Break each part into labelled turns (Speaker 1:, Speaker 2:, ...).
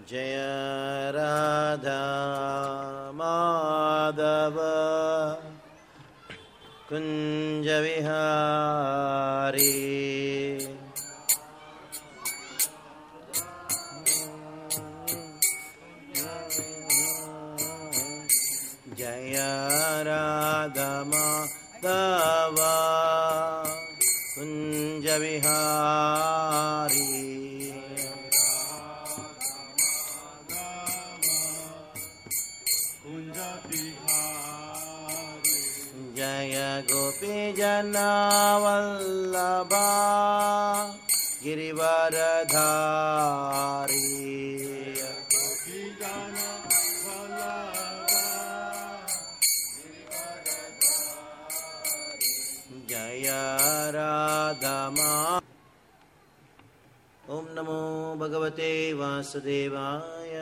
Speaker 1: जय राधा माधव कुंज विहारी जय राधा माधव कुंज विहारी जय गोपी जनवल्लभा गिरिवरधारी जय राधा मा। ओम नमो भगवते वासुदेवाय।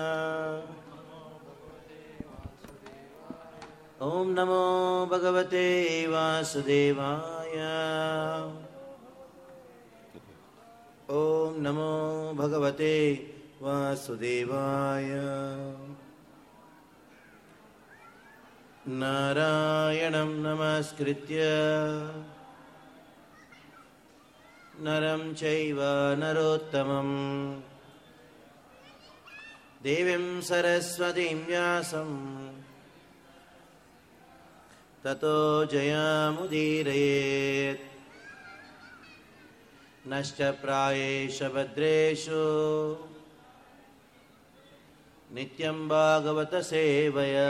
Speaker 1: ओम नमो भगवते वासुदेवाय। ओम नमो भगवते वासुदेवाय। नारायणं नमस्कृत्य नरं चैव नरोत्तमं देवीं सरस्वतीं व्यासं ततो जयमुदीरयेत्। नश्चप्रायेषु भद्रेषु नित्यं भागवत सेवया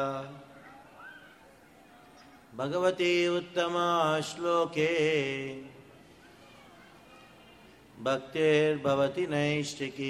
Speaker 1: भगवती उत्तमा श्लोके भक्तिर्भवति नैष्ठिकी।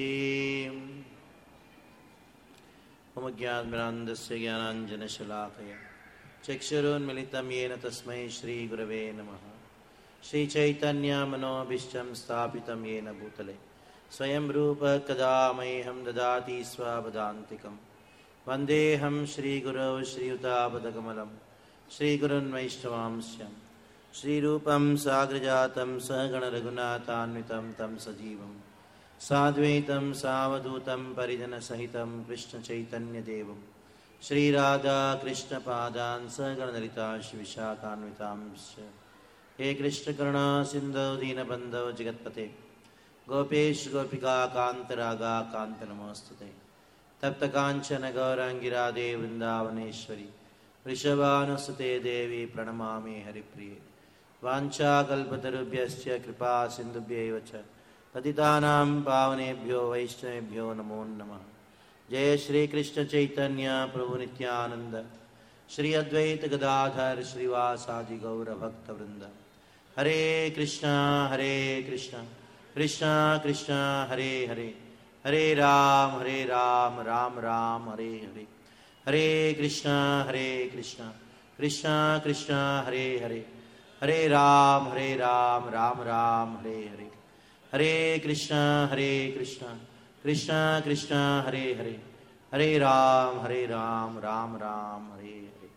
Speaker 1: मम ज्ञानमृन्दस्य ज्ञानाञ्जनशलाकया चक्षुरुन्मिलितं येन तस्मै श्रीगुरवे नमः। श्रीचैतन्यमनोभीष्टं स्थापितं येन भूतले स्वयं रूपः कदा मह्यं ददाति स्वपदान्तिकं। वन्देऽहं श्रीगुरौ श्रीयुतापदकमलं श्रीगुरुन् वैष्णवांश्च श्रीरूपं साग्रजातं सहगणरघुनाथान्वितं तं सजीवं साद्वैतं सावधूतं परिजनसहितं कृष्णचैतन्यदेवं श्रीराधा कृष्णपादान् सहगणललिता विशाखान्वितांश्च। हे कृष्णकरुणा सिन्धौ दीनबन्धो जगत्पते गोपेश गोपिका कान्तरागा कान्त नमोस्तुते। तप्तकाञ्चन गौराङ्गी राधे वृन्दावनेश्वरी वृषभानुसुते देवी प्रणमामि हरिप्रिये। वाञ्छाकल्पतरुभ्यश्च कृपा सिन्धुभ्यैव च पतितानां पावनेभ्यो वैष्णवेभ्यो नमो नमः। जय श्री कृष्ण चैतन्य प्रभु नित्यानंद श्री अद्वैत गदाधर श्रीवासादि गौर भक्त वृंद। हरे कृष्णा कृष्णा कृष्णा हरे हरे हरे राम राम राम हरे हरे। हरे कृष्णा कृष्णा कृष्णा हरे हरे हरे राम राम राम हरे हरे। हरे Krishna Krishna Krishna Hare Hare Hare Ram Ram Ram Hare Hare.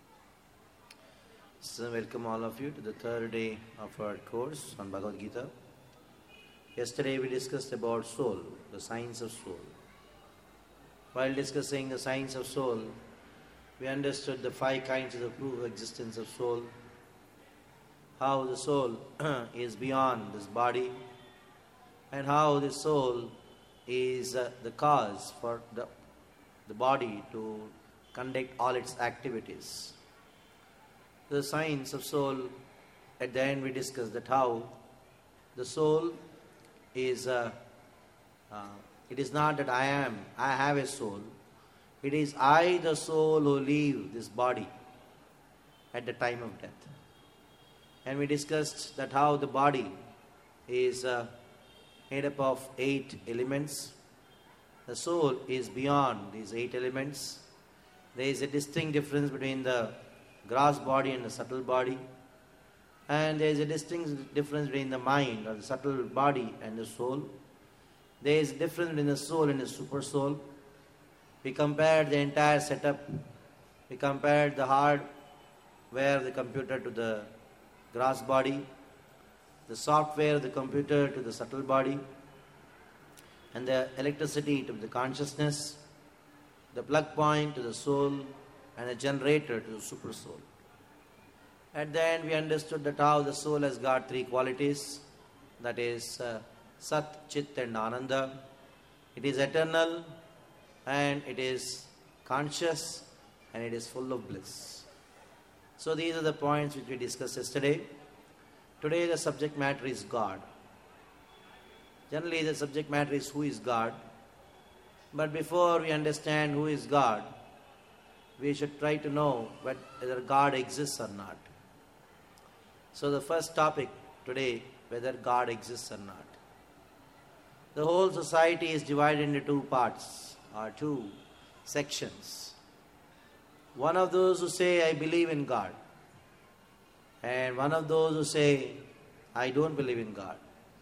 Speaker 1: So welcome all of you to the third day of our course on Bhagavad Gita. Yesterday we discussed about soul, the science of soul. While discussing the science of soul, we understood the 5 kinds of the proof of existence of soul, how the soul is beyond this body, and how the soul is the cause for the body to conduct all its activities. The science of soul, at the end we discussed that how the soul is, it is not that I have a soul. It is I, the soul, who leave this body at the time of death. And we discussed that how the body is made up of 8 elements. The soul is beyond these 8 elements. There is a distinct difference between the gross body and the subtle body. And there is a distinct difference between the mind or the subtle body and the soul. There is a difference between the soul and the super soul. We compared the entire setup. We compared the hardware of the computer to the gross body, the software of the computer to the subtle body. and the electricity to the consciousness, the plug point to the soul, and the generator to the super soul. At the end, we understood that how the soul has got three qualities, that is Sat, Chit and Ananda. It is eternal, and it is conscious, and it is full of bliss. So these are the points which we discussed yesterday. Today the subject matter is God. Generally the subject matter is who is God. But before we understand who is God, we should try to know whether God exists or not. So the first topic today, whether God exists or not. The whole society is divided into two parts, or two sections. One of those who say, I believe in God, and one of those who say, I don't believe in God.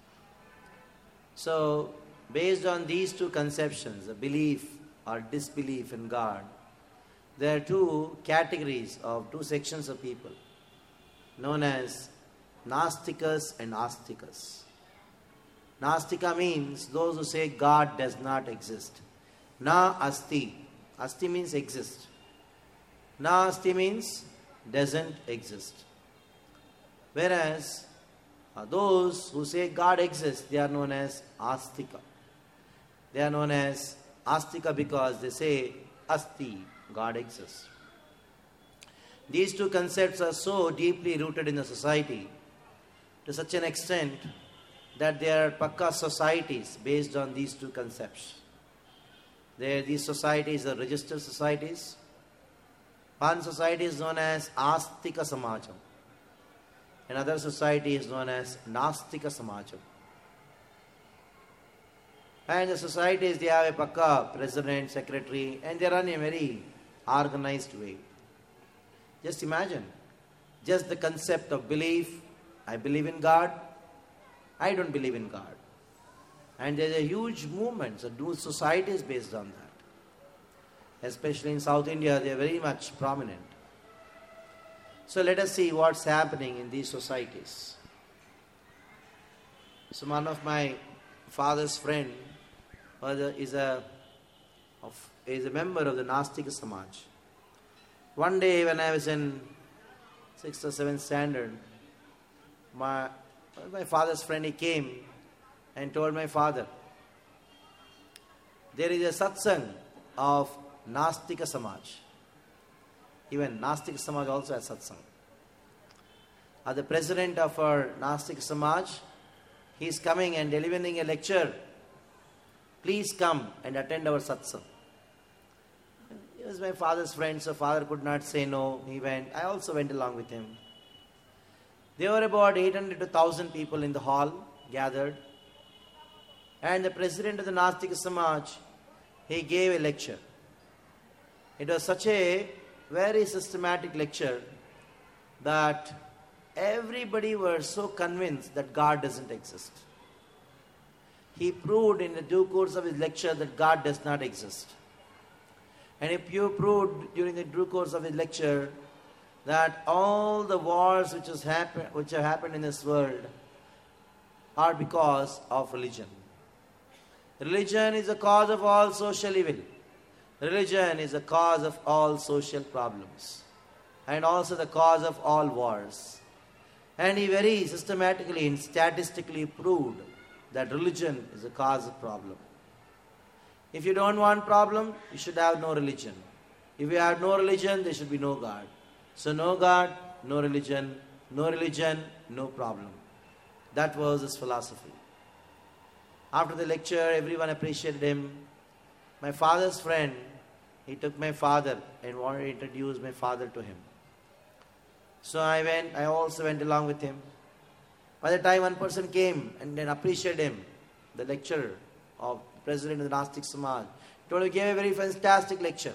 Speaker 1: So, based on these two conceptions, the belief or disbelief in God, there are two categories of two sections of people, known as Nastikas and Astikas. Nastika means those who say God does not exist. Na asti. Asti means exist. Na asti means doesn't exist. Whereas those who say God exists, they are known as Astika. They are known as Astika because they say Asti, God exists. These two concepts are so deeply rooted in the society to such an extent that there are Pakka societies based on these two concepts. These societies are registered societies. One society is known as Astika Samajam. Another society is known as Nastika Samajam. And the societies, they have a Pakka president, secretary, and they run a very organized way. Just imagine, just the concept of belief, I believe in God, I don't believe in God. And there's a huge movement, so new societies based on that. Especially in South India, they are very much prominent. So let us see what's happening in these societies. So one of my father's friend is a member of the Nastika Samaj. One day when I was in 6th or 7th standard, my father's friend, he came and told my father, there is a satsang of Nastika Samaj. Even Nastika Samaj also has satsang. The president of our Nastika Samaj, he is coming and delivering a lecture. Please come and attend our satsang. He was my father's friend, so father could not say no. He went. I also went along with him. There were about 800 to 1,000 people in the hall gathered. And the president of the Nastika Samaj, he gave a lecture. It was such a very systematic lecture that everybody were so convinced that God doesn't exist. He proved in the due course of his lecture that God does not exist. And if you proved during the due course of his lecture that all the wars which have happened in this world are because of religion. Religion is the cause of all social evil. Religion is the cause of all social problems and also the cause of all wars. And he very systematically and statistically proved that religion is the cause of problem. If you don't want problem, you should have no religion. If you have no religion, there should be no God. So no God, no religion, no problem. That was his philosophy. After the lecture, everyone appreciated him. My father's friend, he took my father and wanted to introduce my father to him. So I also went along with him. By the time one person came and then appreciated him, the lecturer of president of the Nastika Samaj, he gave a very fantastic lecture.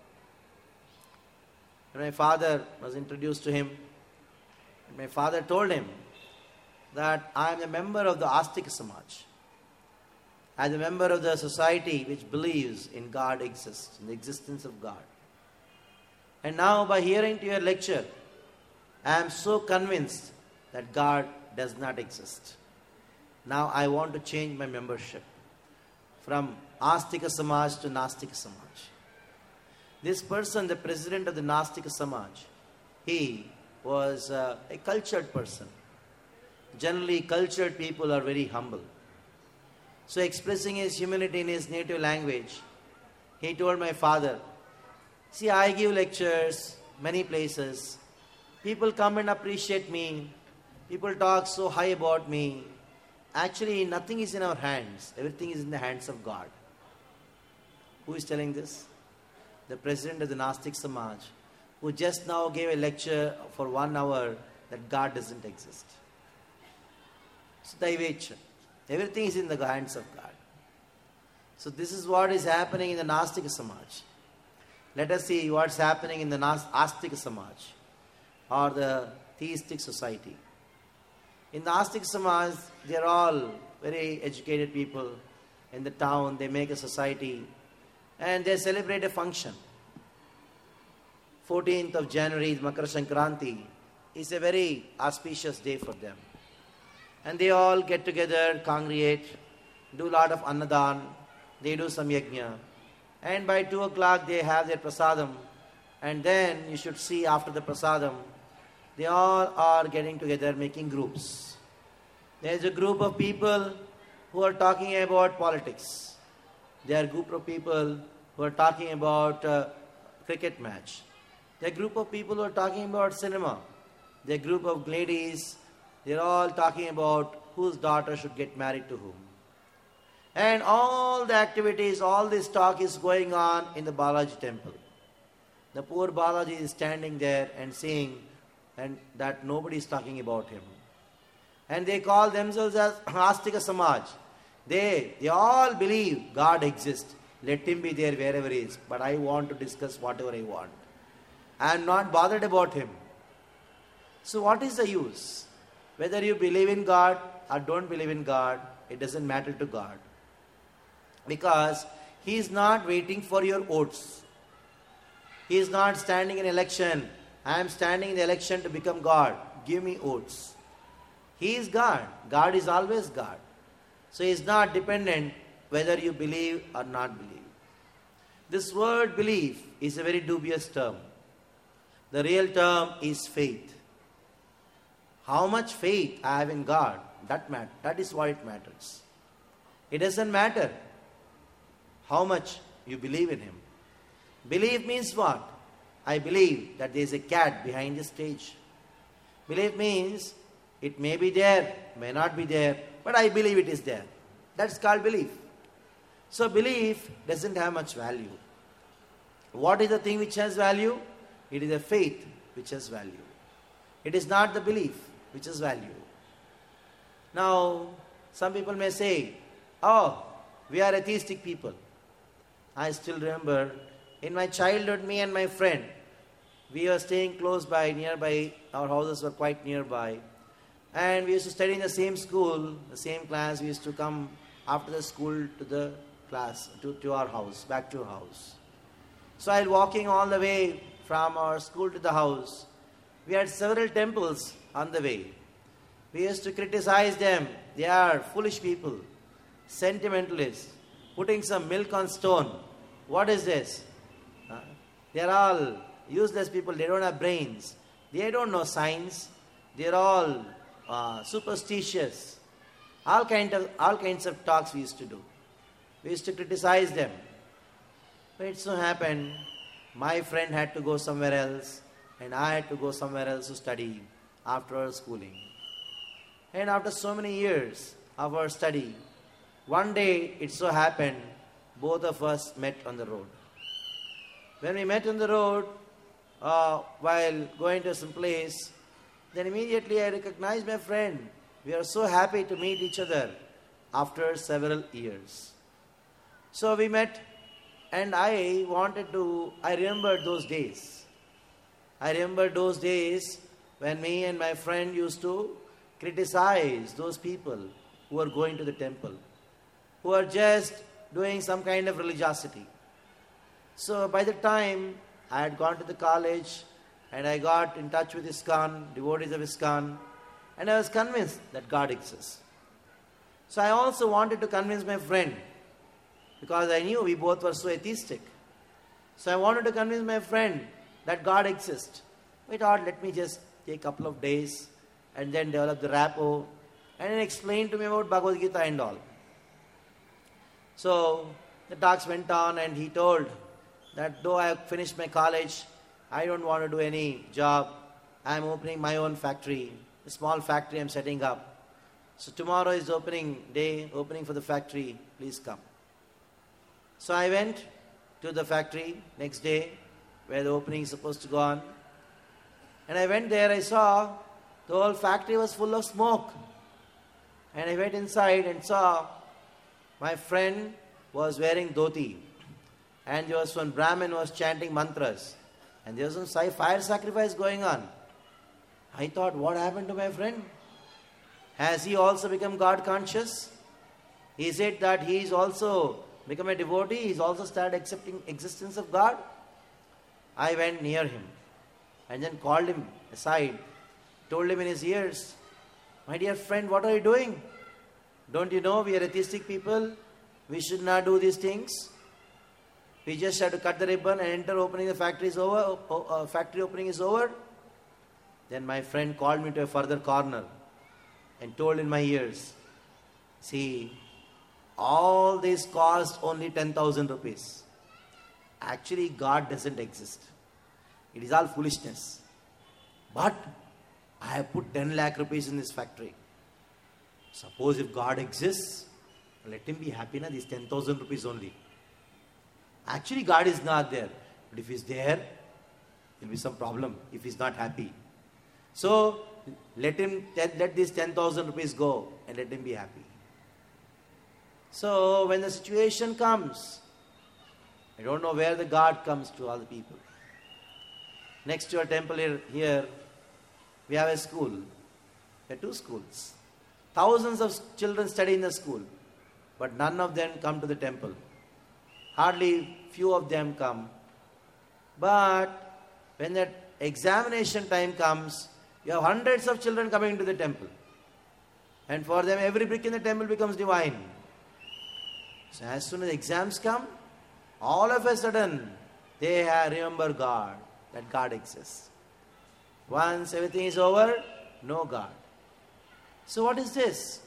Speaker 1: And my father was introduced to him. And my father told him that I am a member of the Astika Samaj. As a member of the society which believes in God exists, in the existence of God. And now by hearing to your lecture, I am so convinced that God does not exist. Now I want to change my membership. from Astika Samaj to Nastika Samaj. This person, the president of the Nastika Samaj, he was a cultured person. Generally, cultured people are very humble. So expressing his humility in his native language, he told my father, see, I give lectures many places. People come and appreciate me. People talk so high about me. Actually, nothing is in our hands. Everything is in the hands of God. Who is telling this? The president of the Nastik Samaj, who just now gave a lecture for 1 hour that God doesn't exist. So, Daivecha. Everything is in the hands of God. So, this is what is happening in the Nastika Samaj. Let us see what's happening in the Astika Samaj or the theistic society. In the Astika Samaj, they are all very educated people. In the town, they make a society and they celebrate a function. 14th of January, Makara Sankranti, is a very auspicious day for them. And they all get together, congregate, do a lot of annadan, they do some yajna. And by 2 o'clock they have their prasadam. And then you should see after the prasadam, they all are getting together making groups. There is a group of people who are talking about politics. There are a group of people who are talking about cricket match. There are a group of people who are talking about cinema. There are a group of ladies. They are all talking about whose daughter should get married to whom. And all the activities, all this talk is going on in the Balaji temple. The poor Balaji is standing there and seeing and that nobody is talking about him. And they call themselves as Astika Samaj. They all believe God exists. Let him be there wherever he is. But I want to discuss whatever I want. I am not bothered about him. So what is the use? Whether you believe in God or don't believe in God, it doesn't matter to God. Because he is not waiting for your votes. He is not standing in election. I am standing in the election to become God. Give me votes. He is God. God is always God. So he is not dependent whether you believe or not believe. This word belief is a very dubious term. The real term is faith. How much faith I have in God, that is what it matters. It doesn't matter how much you believe in him. Belief means what? I believe that there is a cat behind the stage. Belief means it may be there, may not be there, but I believe it is there. That's called belief. So belief doesn't have much value. What is the thing which has value? It is a faith which has value. It is not the belief which has value. Now, some people may say, oh, we are atheistic people. I still remember, in my childhood, me and my friend, we were staying close by, nearby, our houses were quite nearby. And we used to study in the same school, the same class. We used to come after the school to the class, to our house, back to our house. So while walking all the way from our school to the house, we had several temples on the way. We used to criticize them. They are foolish people, sentimentalists, putting some milk on stone. What is this? They are all useless people. They don't have brains. They don't know science. They are all superstitious. All kinds of talks we used to do. We used to criticize them. But it so happened, my friend had to go somewhere else, and I had to go somewhere else to study after our schooling. And after so many years of our study, one day it so happened, both of us met on the road. When we met on the road, while going to some place, then immediately I recognized my friend. We are so happy to meet each other after several years. So we met, and I remembered those days. I remember those days when me and my friend used to criticize those people who are going to the temple, who are just doing some kind of religiosity. So by the time I had gone to the college and I got in touch with ISKCON, devotees of ISKCON, and I was convinced that God exists. So I also wanted to convince my friend because I knew we both were so atheistic. So I wanted to convince my friend that God exists. We thought, let me just take a couple of days and then develop the rapport and then explain to me about Bhagavad Gita and all. So the talks went on, and he told that though I have finished my college, I don't want to do any job. I am opening my own factory, a small factory I am setting up. So tomorrow is opening day, opening for the factory, please come. So I went to the factory next day where the opening is supposed to go on. And I went there, I saw the whole factory was full of smoke. And I went inside and saw my friend was wearing dhoti. And there was one Brahmin who was chanting mantras. And there was some fire sacrifice going on. I thought, what happened to my friend? Has he also become God conscious? Is it that he is also become a devotee? He's also started accepting existence of God? I went near him and then called him aside, told him in his ears, my dear friend, what are you doing? Don't you know we are atheistic people? We should not do these things. We just have to cut the ribbon and enter. Opening the factory is over. Factory opening is over. Then my friend called me to a further corner and told in my ears, see, all this cost only 10,000 rupees. Actually, God doesn't exist. It is all foolishness. But I have put 10 lakh rupees in this factory. Suppose if God exists, let him be happy, na, these 10,000 rupees only. Actually, God is not there. But if he's there, there will be some problem if he's not happy. So, let these 10,000 rupees go and let him be happy. So, when the situation comes, I don't know where the God comes to all the people. Next to our temple here, we have a school. There are 2 schools. Thousands of children study in the school, but none of them come to the temple. Hardly few of them come. But when that examination time comes, you have hundreds of children coming to the temple. And for them, every brick in the temple becomes divine. So as soon as exams come, all of a sudden, they remember God, that God exists. Once everything is over, no God. So what is this?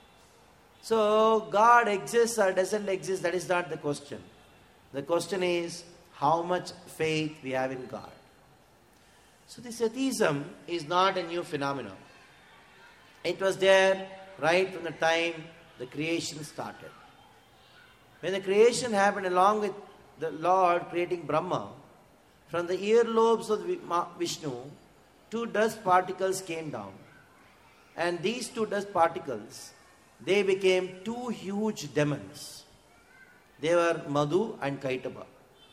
Speaker 1: So God exists or doesn't exist, that is not the question. The question is how much faith we have in God. So this atheism is not a new phenomenon. It was there right from the time the creation started. When the creation happened along with the Lord creating Brahma, from the earlobes of Vishnu, 2 dust particles came down. And these 2 dust particles, they became 2 huge demons. They were Madhu and Kaitaba.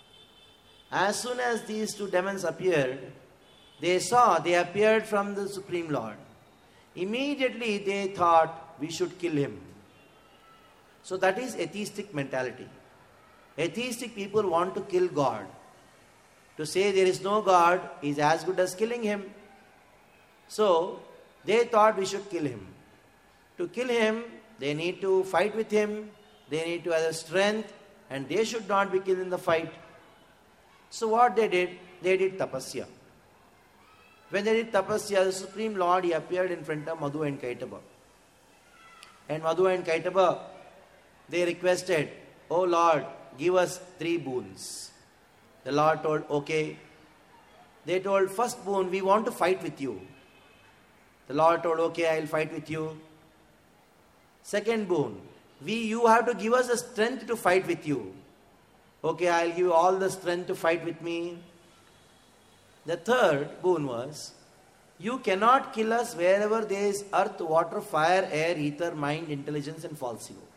Speaker 1: As soon as these 2 demons appeared, they appeared from the Supreme Lord. Immediately they thought we should kill him. So that is atheistic mentality. Atheistic people want to kill God. To say there is no God is as good as killing him. So they thought we should kill him. To kill him, they need to fight with him. They need to have strength, and they should not be killed in the fight. So what they did tapasya. When they did tapasya, the Supreme Lord, he appeared in front of Madhu and Kaitaba. And Madhu and Kaitaba, they requested, oh Lord, give us 3 boons. The Lord told, okay. They told, first boon, we want to fight with you. The Lord told, okay, I will fight with you. Second boon, you have to give us the strength to fight with you. Okay, I will give you all the strength to fight with me. The third boon was, you cannot kill us wherever there is earth, water, fire, air, ether, mind, intelligence and false ego.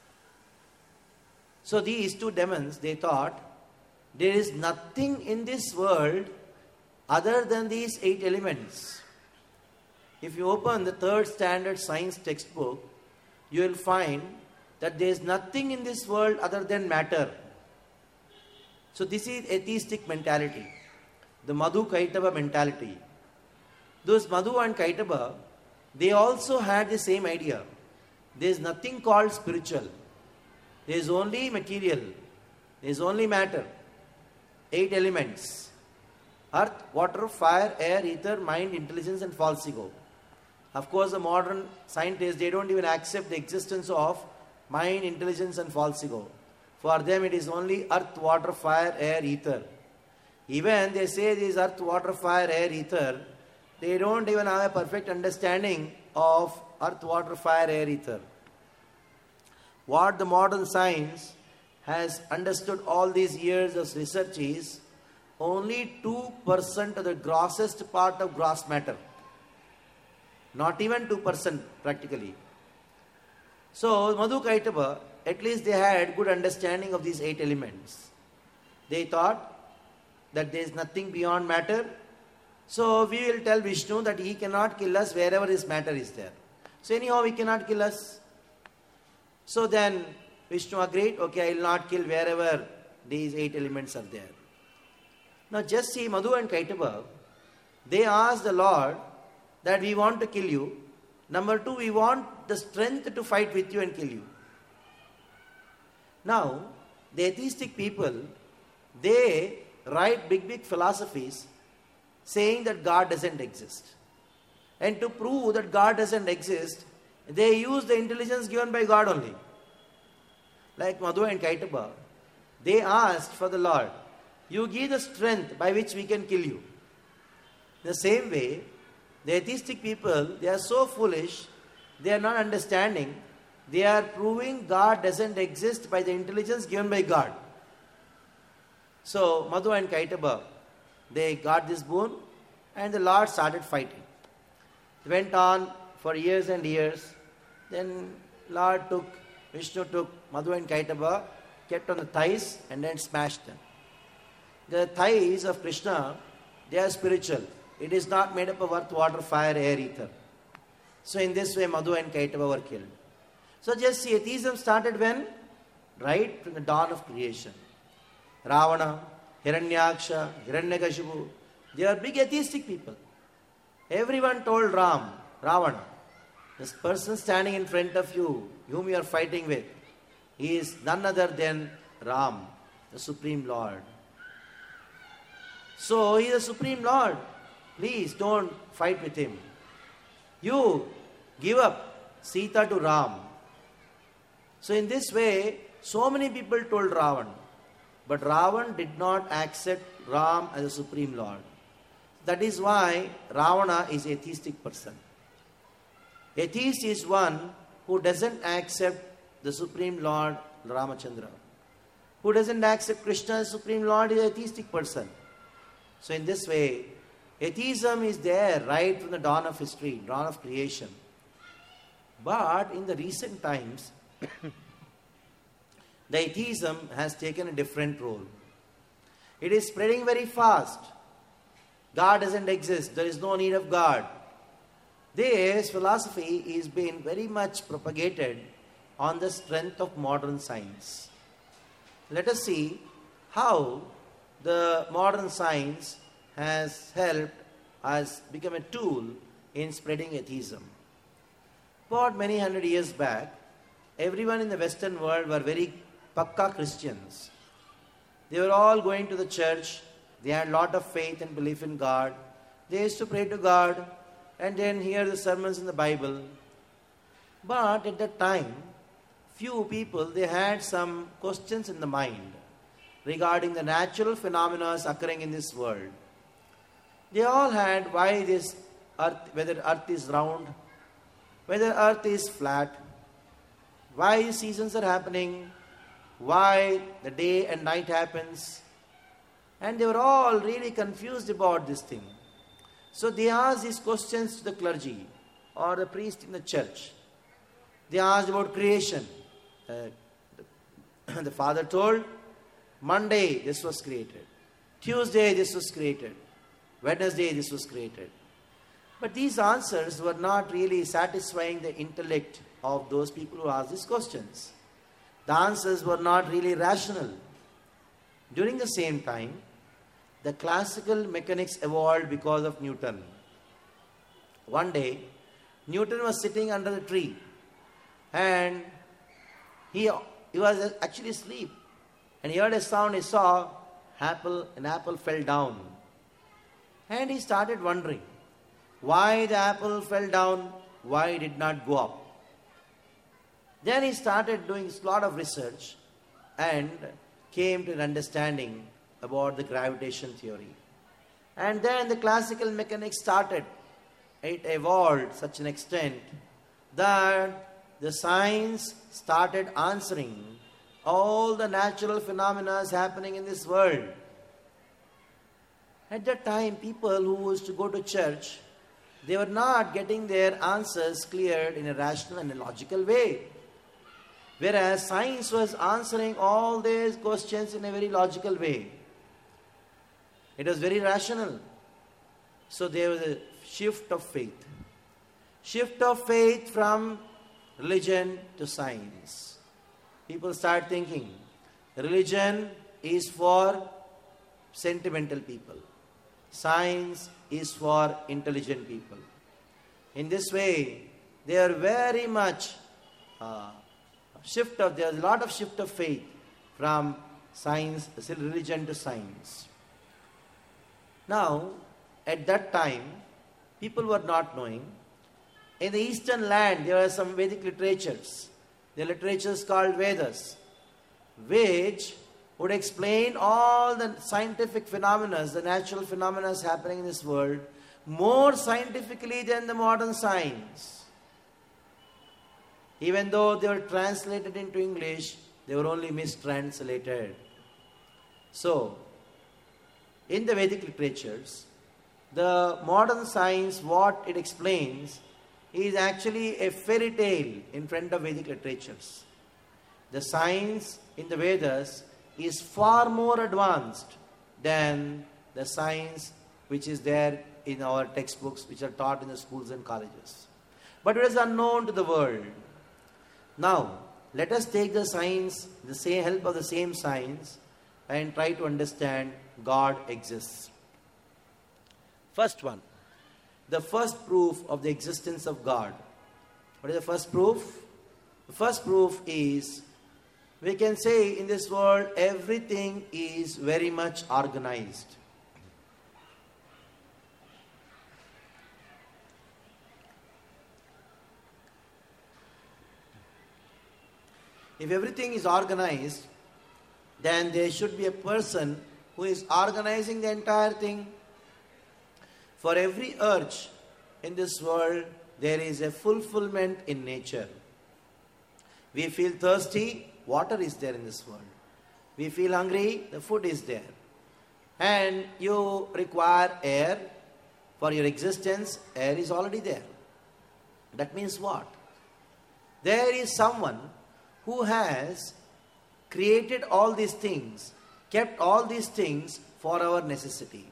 Speaker 1: So these 2 demons, they thought, there is nothing in this world other than these 8 elements. If you open the 3rd standard science textbook, you will find that there is nothing in this world other than matter. So this is atheistic mentality. The Madhu Kaitaba mentality. Those Madhu and Kaitaba, they also had the same idea. There is nothing called spiritual. There is only material. There is only matter. 8 elements. Earth, water, fire, air, ether, mind, intelligence and false ego. Of course, the modern scientists, they don't even accept the existence of mind, intelligence and false ego. For them, it is only earth, water, fire, air, ether. Even they say this earth, water, fire, air, ether, they don't even have a perfect understanding of earth, water, fire, air, ether. What the modern science has understood all these years of research is only 2% of the grossest part of gross matter. Not even 2% practically. So Madhu Kaitaba, at least they had good understanding of these 8 elements. They thought that there is nothing beyond matter. So we will tell Vishnu that he cannot kill us wherever his matter is there. So anyhow he cannot kill us. So then Vishnu agreed, okay, I will not kill wherever these 8 elements are there. Now just see Madhu and Kaitaba, they asked the Lord that we want to kill you. Number 2, we want the strength to fight with you and kill you. Now, the atheistic people, they write big philosophies saying that God doesn't exist. And to prove that God doesn't exist, they use the intelligence given by God only. Like Madhu and Kaitaba, they asked for the Lord, you give the strength by which we can kill you. The same way, the atheistic people, they are so foolish, they are not understanding. They are proving God doesn't exist by the intelligence given by God. So, Madhu and Kaitaba, they got this boon and the Lord started fighting. It went on for years and years. Then Vishnu took Madhu and Kaitaba, kept on the thighs and then smashed them. The thighs of Krishna, they are spiritual. It is not made up of earth, water, fire, air, ether. So in this way, Madhu and Kaitaba were killed. So just see, atheism started when? Right from the dawn of creation. Ravana, Hiranyaksha, Hiranyakashipu, they are big atheistic people. Everyone told Ravana, this person standing in front of you, whom you are fighting with, he is none other than Ram, the Supreme Lord. So he is the Supreme Lord. Please don't fight with him. You give up Sita to Ram. So in this way, so many people told Ravan. But Ravan did not accept Ram as a Supreme Lord. That is why Ravana is an atheistic person. Atheist is one who doesn't accept the Supreme Lord Ramachandra. Who doesn't accept Krishna as Supreme Lord is an atheistic person. So in this way, atheism is there right from the dawn of history, dawn of creation. But in the recent times, the atheism has taken a different role. It is spreading very fast. God doesn't exist. There is no need of God. This philosophy is being very much propagated on the strength of modern science. Let us see how the modern science has helped us become a tool in spreading atheism. About many hundred years back, everyone in the Western world were very Pakka Christians. They were all going to the church. They had a lot of faith and belief in God. They used to pray to God and then hear the sermons in the Bible. But at that time, few people, they had some questions in the mind regarding the natural phenomena occurring in this world. They all had why this earth, whether earth is round, whether earth is flat, why seasons are happening, why the day and night happens. And they were all really confused about this thing. So they asked these questions to the clergy or the priest in the church. They asked about creation. The father told, Monday this was created. Tuesday this was created. Wednesday this was created. But these answers were not really satisfying the intellect of those people who asked these questions. The answers were not really rational. During the same time, the classical mechanics evolved because of Newton. One day, Newton was sitting under the tree and he He was actually asleep. And he heard a sound, he saw an apple fell down. And he started wondering why the apple fell down, why it did not go up. Then he started doing a lot of research and came to an understanding about the gravitation theory. And then the classical mechanics started. It evolved such an extent that the science started answering all the natural phenomena happening in this world. At that time, people who used to go to church, they were not getting their answers cleared in a rational and a logical way. Whereas science was answering all these questions in a very logical way. It was very rational. So there was a shift of faith. Shift of faith from religion to science. People start thinking, religion is for sentimental people. Science is for intelligent people. In this way, they are very much there's a lot of shift of faith from science, religion to science. Now, at that time, people were not knowing. In the eastern land, there were some Vedic literatures. The literatures called Vedas, which would explain all the scientific phenomena, the natural phenomena happening in this world, more scientifically than the modern science. Even though they were translated into English, they were only mistranslated. So, in the Vedic literatures, the modern science, what it explains, is actually a fairy tale in front of Vedic literatures. The science in the Vedas is far more advanced than the science which is there in our textbooks, which are taught in the schools and colleges. But it is unknown to the world. Now, let us take the science, help of the same science, and try to understand God exists. First one, the first proof of the existence of God. What is the first proof? The first proof is, we can say in this world, everything is very much organized. If everything is organized, then there should be a person who is organizing the entire thing. For every urge in this world, there is a fulfillment in nature. We feel thirsty, water is there in this world. We feel hungry, the food is there. And you require air. For your existence, air is already there. That means what? There is someone who has created all these things, kept all these things for our necessity.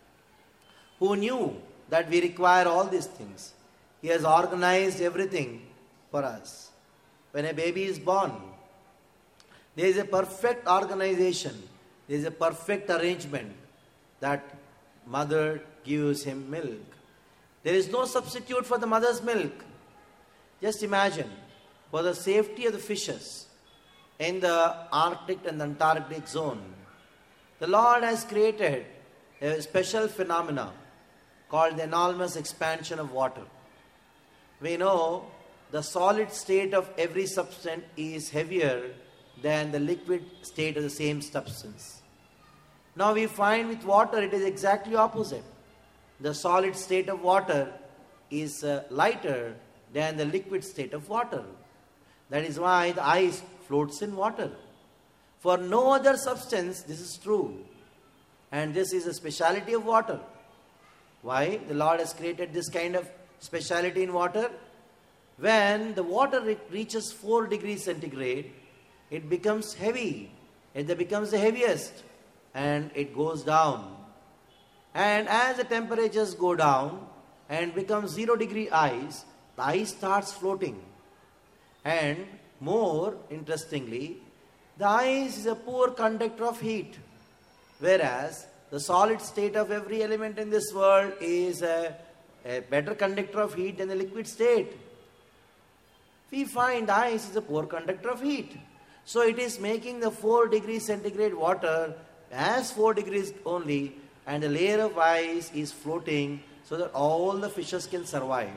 Speaker 1: Who knew that we require all these things. He has organized everything for us. When a baby is born, there is a perfect organization, there is a perfect arrangement that mother gives him milk. There is no substitute for the mother's milk. Just imagine, for the safety of the fishes in the Arctic and the Antarctic zone, the Lord has created a special phenomena called the enormous expansion of water. We know the solid state of every substance is heavier than the liquid state of the same substance. Now we find with water it is exactly opposite. The solid state of water is lighter than the liquid state of water. That is why the ice floats in water. For no other substance this is true. And this is a speciality of water. Why? The Lord has created this kind of speciality in water. When the water reaches 4 degrees centigrade, it becomes heavy. It becomes the heaviest. And it goes down. And as the temperatures go down and becomes 0 degree ice, the ice starts floating. And more interestingly, the ice is a poor conductor of heat. Whereas the solid state of every element in this world is a better conductor of heat than the liquid state. We find ice is a poor conductor of heat. So it is making the 4 degrees centigrade water as 4 degrees only, and a layer of ice is floating so that all the fishes can survive.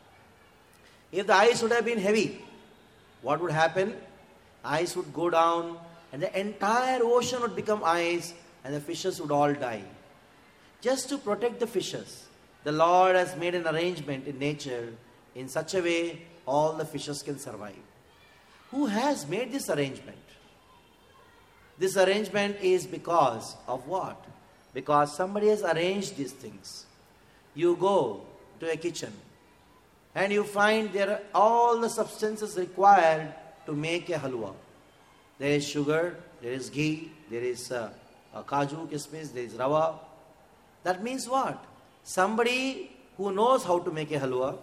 Speaker 1: If the ice would have been heavy, what would happen? Ice would go down and the entire ocean would become ice and the fishes would all die. Just to protect the fishes, the Lord has made an arrangement in nature in such a way all the fishes can survive. Who has made this arrangement? This arrangement is because of what? Because somebody has arranged these things. You go to a kitchen and you find there are all the substances required to make a halwa. There is sugar, there is ghee, there is kaju, kismis, there is rava. That means what? Somebody who knows how to make a halwa,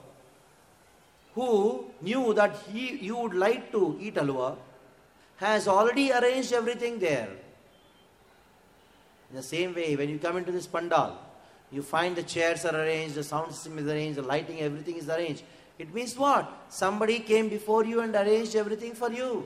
Speaker 1: who knew that you would like to eat halwa, has already arranged everything there. In the same way, when you come into this pandal, you find the chairs are arranged, the sound system is arranged, the lighting, everything is arranged. It means what? Somebody came before you and arranged everything for you.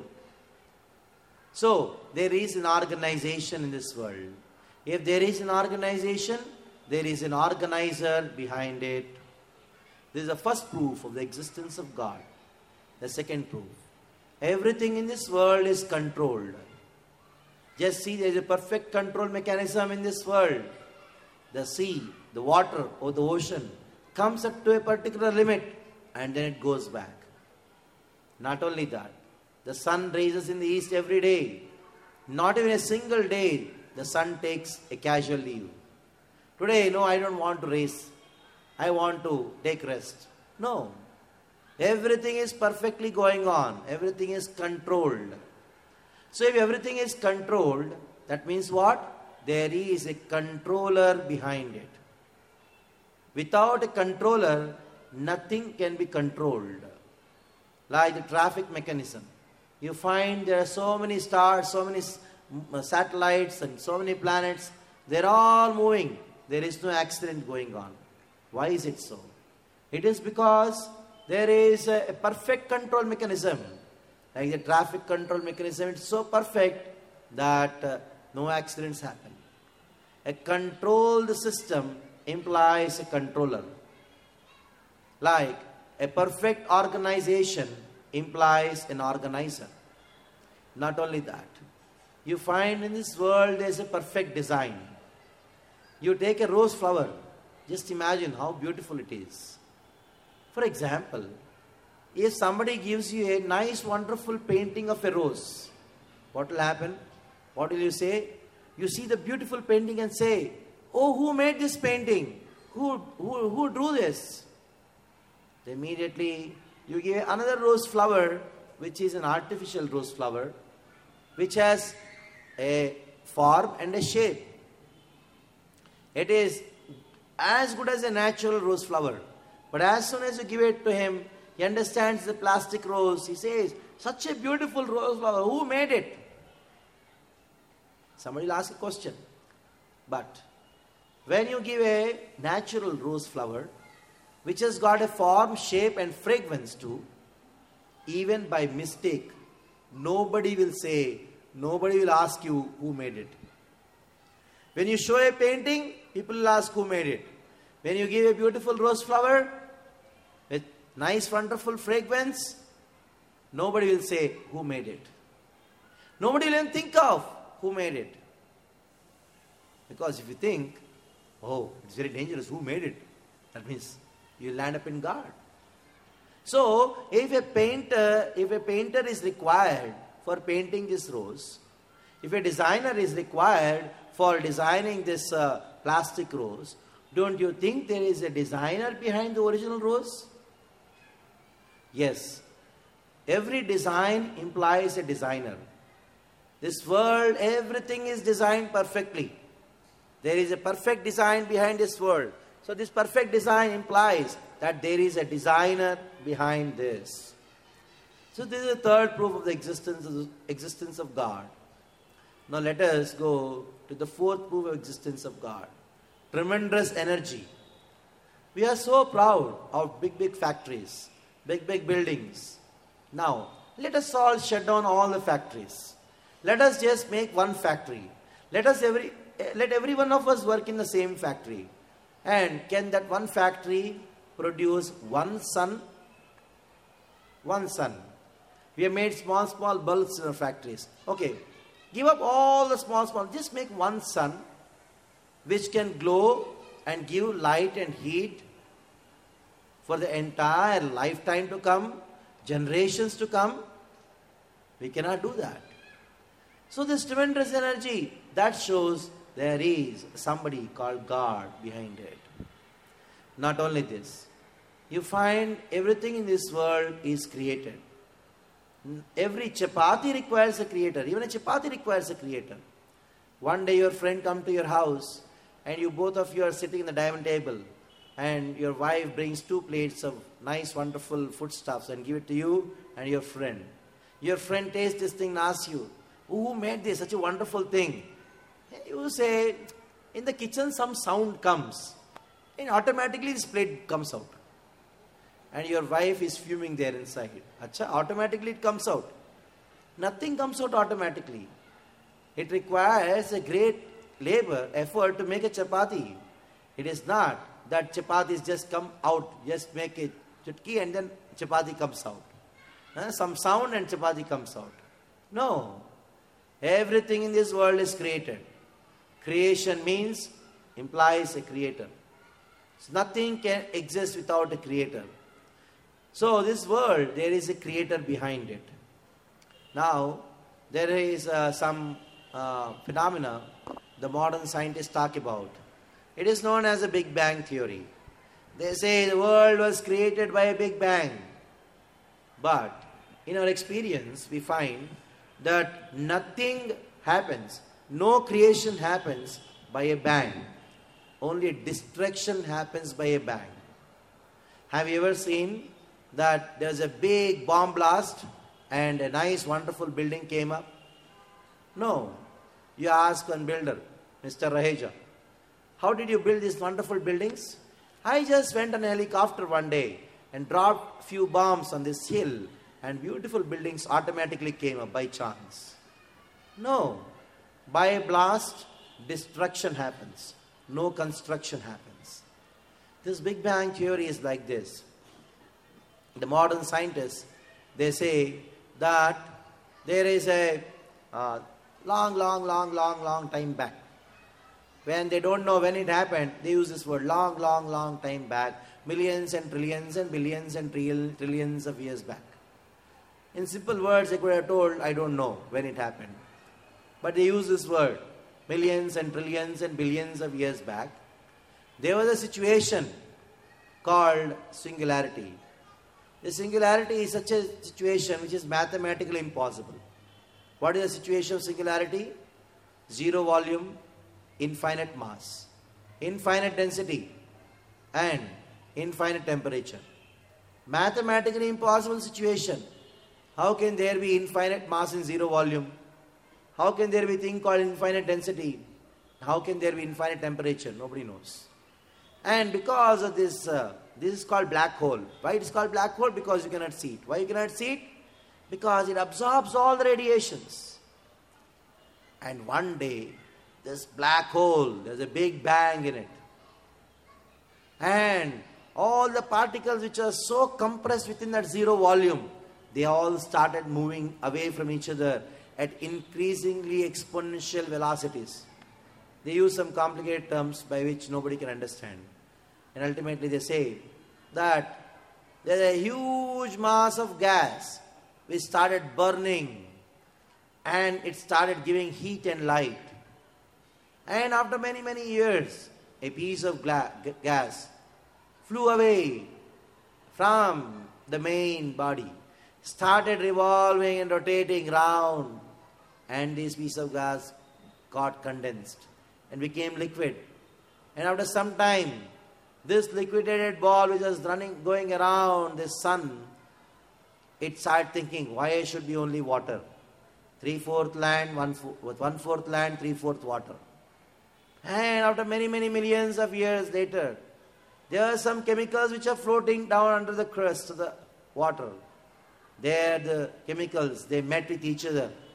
Speaker 1: So, there is an organization in this world. If there is an organization, there is an organizer behind it. This is the first proof of the existence of God. The second proof. Everything in this world is controlled. Just see, there is a perfect control mechanism in this world. The sea, the water or the ocean comes up to a particular limit and then it goes back. Not only that, the sun rises in the east every day. Not even a single day the sun takes a casual leave. Today, no, I don't want to race. I want to take rest. No. Everything is perfectly going on. Everything is controlled. So if everything is controlled, that means what? There is a controller behind it. Without a controller, nothing can be controlled. Like the traffic mechanism. You find there are so many stars, so many satellites and so many planets. They're all moving. There is no accident going on. Why is it so? It is because there is a perfect control mechanism. Like the traffic control mechanism, it's so perfect that no accidents happen. A controlled system implies a controller. Like a perfect organization implies an organizer. Not only that, you find in this world there's a perfect design. You take a rose flower, just imagine how beautiful it is. For example, if somebody gives you a nice, wonderful painting of a rose, what will happen? What will you say? You see the beautiful painting and say, oh, who made this painting? Who drew this? Immediately, you give another rose flower, which is an artificial rose flower, which has a form and a shape. It is as good as a natural rose flower. But as soon as you give it to him, he understands the plastic rose. He says, such a beautiful rose flower, who made it? Somebody will ask a question. But when you give a natural rose flower, which has got a form, shape and fragrance too, even by mistake, nobody will ask you who made it. When you show a painting, people will ask who made it. When you give a beautiful rose flower with nice, wonderful fragrance, nobody will say who made it. Nobody will even think of who made it. Because if you think, oh, it's very dangerous, who made it? That means you land up in God. So, if a painter is required for painting this rose, if a designer is required for designing this plastic rose, don't you think there is a designer behind the original rose? Yes. Every design implies a designer. This world, everything is designed perfectly. There is a perfect design behind this world. So this perfect design implies that there is a designer behind this. So this is the third proof of the existence of God. Now let us go to the fourth proof of existence of God. Tremendous energy. We are so proud of big factories, big buildings. Now, let us all shut down all the factories. let us just make one factory. Let every one of us work in the same factory. And can that one factory produce one sun? One sun. We have made small bulbs in our factories. Okay, give up all the small, just make one sun which can glow and give light and heat for the entire lifetime to come, generations to come. We cannot do that. So this tremendous energy, that shows there is somebody called God behind it. Not only this, you find everything in this world is created. Every chapati requires a creator. Even a chapati requires a creator. One day your friend come to your house and you both of you are sitting in the dining table and your wife brings 2 plates of nice wonderful foodstuffs and give it to you and your friend. Your friend tastes this thing and asks you, who made this, such a wonderful thing? You say, in the kitchen some sound comes and automatically this plate comes out. And your wife is fuming there inside. Achha, automatically it comes out. Nothing comes out automatically. It requires a great labor, effort to make a chapati. It is not that chapatis just come out, just make a chutki and then chapati comes out. Some sound and chapati comes out. No. Everything in this world is created. Creation implies a creator. So nothing can exist without a creator. So this world, there is a creator behind it. Now, there is some phenomena the modern scientists talk about. It is known as a Big Bang theory. They say the world was created by a Big Bang. But in our experience, we find that nothing happens, no creation happens by a bang. Only destruction happens by a bang. Have you ever seen that there's a big bomb blast and a nice wonderful building came up? No. You ask one builder, Mr. Raheja, how did you build these wonderful buildings? I just went on a helicopter one day and dropped few bombs on this hill and beautiful buildings automatically came up by chance. No. By a blast, destruction happens. No construction happens. This Big Bang theory is like this. The modern scientists, they say that there is a long time back. When they don't know when it happened, they use this word long time back. Millions and trillions and billions and trillions of years back. In simple words, they could have told, I don't know when it happened. But they use this word, millions and trillions and billions of years back. There was a situation called singularity. The singularity is such a situation which is mathematically impossible. What is the situation of singularity? Zero volume, infinite mass, infinite density, and infinite temperature. Mathematically impossible situation. How can there be infinite mass in zero volume? How can there be a thing called infinite density? How can there be infinite temperature? Nobody knows. And because of this, this is called black hole. Why it is called black hole? Because you cannot see it. Why you cannot see it? Because it absorbs all the radiations. And one day, this black hole, there's a big bang in it. And all the particles which are so compressed within that zero volume, they all started moving away from each other at increasingly exponential velocities. They use some complicated terms by which nobody can understand. And ultimately they say that there's a huge mass of gas which started burning and it started giving heat and light. And after many years, a piece of gas flew away from the main body, started revolving and rotating round, and this piece of gas got condensed and became liquid. And after some time, this liquidated ball which was going around the sun, it started thinking, why I should be only water? 3/4 land, 1/4 land, 3/4 water. And after many millions of years later, there are some chemicals which are floating down under the crust of the water. There the chemicals, they met with each other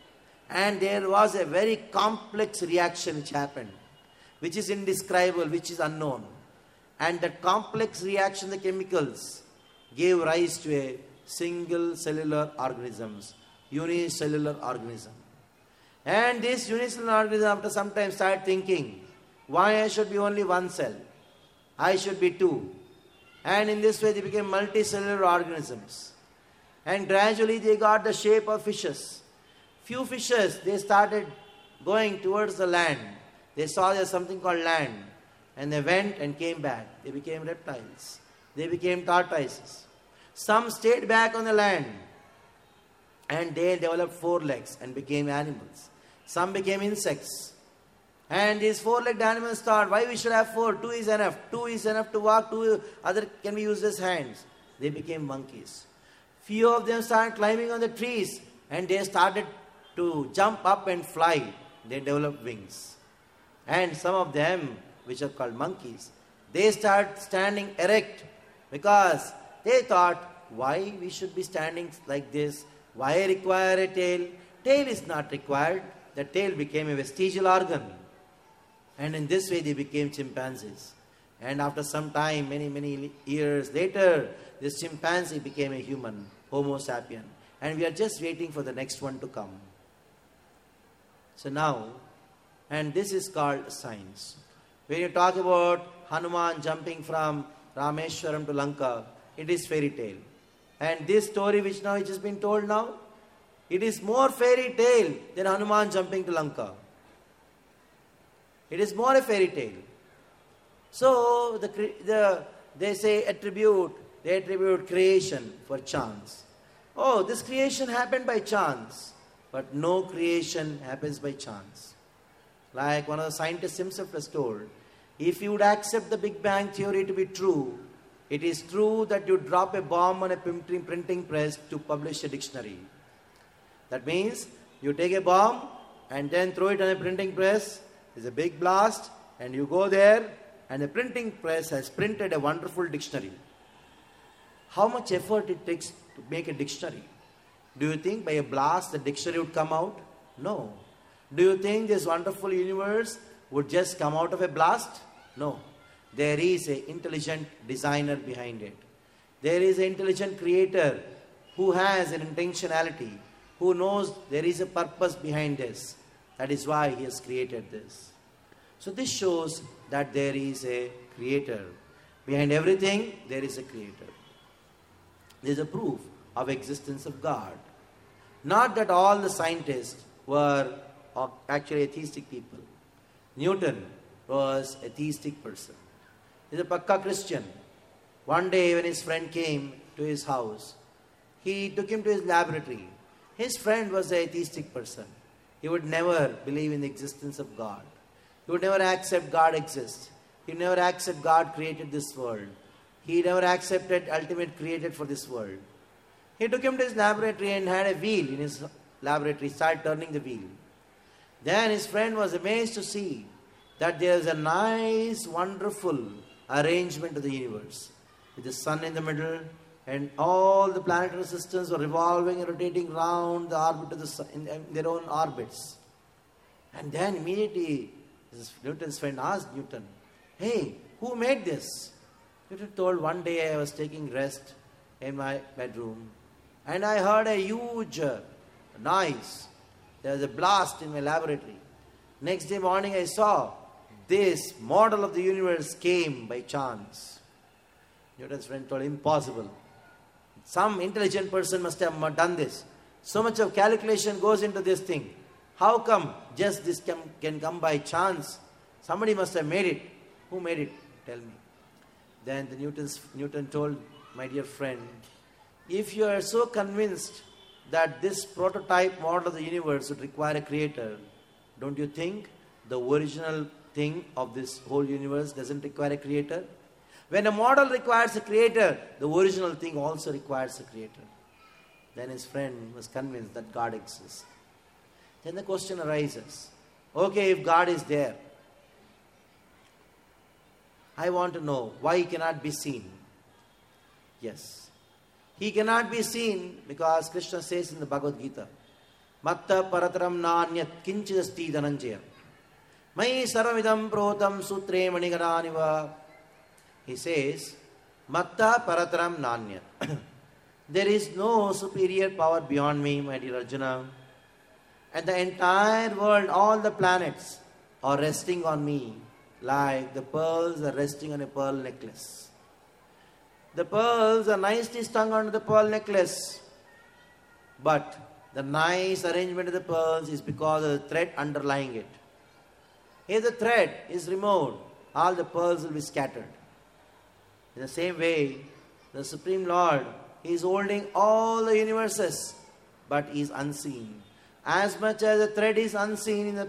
Speaker 1: And there was a very complex reaction which happened, which is indescribable, which is unknown. And that complex reaction, the chemicals, gave rise to a single cellular organisms, unicellular organism. And this unicellular organism after some time started thinking, why I should be only one cell? I should be two. And in this way they became multicellular organisms. And gradually they got the shape of fishes. Few fishes, they started going towards the land. They saw there's something called land. And they went and came back. They became reptiles. They became tortoises. Some stayed back on the land. And they developed 4 legs and became animals. Some became insects. And these 4-legged animals thought, why we should have 4? 2 is enough. 2 is enough to walk. 2 other can be used as hands. They became monkeys. Few of them started climbing on the trees. And they started to jump up and fly. They developed wings. And some of them, which are called monkeys, they start standing erect because they thought, why we should be standing like this? Why require a tail? Tail is not required. The tail became a vestigial organ. And in this way they became chimpanzees. And after some time, many years later, this chimpanzee became a human, Homo sapien. And we are just waiting for the next one to come. So now, and this is called science. When you talk about Hanuman jumping from Rameshwaram to Lanka, it is fairy tale. And this story which has been told now, it is more fairy tale than Hanuman jumping to Lanka. It is more a fairy tale. So they attribute creation for chance. Oh, this creation happened by chance. But no creation happens by chance. Like one of the scientists himself has told, if you would accept the Big Bang theory to be true, it is true that you drop a bomb on a printing press to publish a dictionary. That means you take a bomb and then throw it on a printing press. There's a big blast and you go there and the printing press has printed a wonderful dictionary. How much effort it takes to make a dictionary? Do you think by a blast the dictionary would come out? No. Do you think this wonderful universe would just come out of a blast? No. There is an intelligent designer behind it. There is an intelligent creator who has an intentionality, who knows there is a purpose behind this. That is why he has created this. So this shows that there is a creator. Behind everything, there is a creator. There is a proof of existence of God. Not that all the scientists were actually atheistic people. Newton was a theistic person. He's a Pakka Christian. One day when his friend came to his house, he took him to his laboratory. His friend was an atheistic person. He would never believe in the existence of God. He would never accept God exists. He would never accept God created this world. He never accepted ultimate created for this world. He took him to his laboratory and had a wheel in his laboratory, started turning the wheel. Then his friend was amazed to see that there is a nice, wonderful arrangement of the universe. With the sun in the middle and all the planetary systems were revolving and rotating round the orbit of the sun in their own orbits. And then immediately Newton's friend asked Newton, hey, who made this? Newton told, one day I was taking rest in my bedroom and I heard a huge noise. There was a blast in my laboratory. Next day morning I saw this model of the universe came by chance. Newton's friend told, impossible. Some intelligent person must have done this. So much of calculation goes into this thing. How come just this can come by chance? Somebody must have made it. Who made it? Tell me. Then Newton told, my dear friend, if you are so convinced that this prototype model of the universe would require a creator, don't you think the original thing of this whole universe doesn't require a creator? When a model requires a creator, the original thing also requires a creator. Then his friend was convinced that God exists. Then the question arises, okay, if God is there, I want to know why he cannot be seen. Yes. He cannot be seen because Krishna says in the Bhagavad Gita Matta parataram nanyat kinchidasti dhananjaya. Mai sarvavidam protam sutre manigaraniva. He says, Matta parataram nanyat. There is no superior power beyond me, my dear Arjuna. And the entire world, all the planets are resting on me like the pearls are resting on a pearl necklace. The pearls are nicely strung onto the pearl necklace. But the nice arrangement of the pearls is because of the thread underlying it. If the thread is removed, all the pearls will be scattered. In the same way, the Supreme Lord is holding all the universes, but he is unseen. As much as the thread is unseen in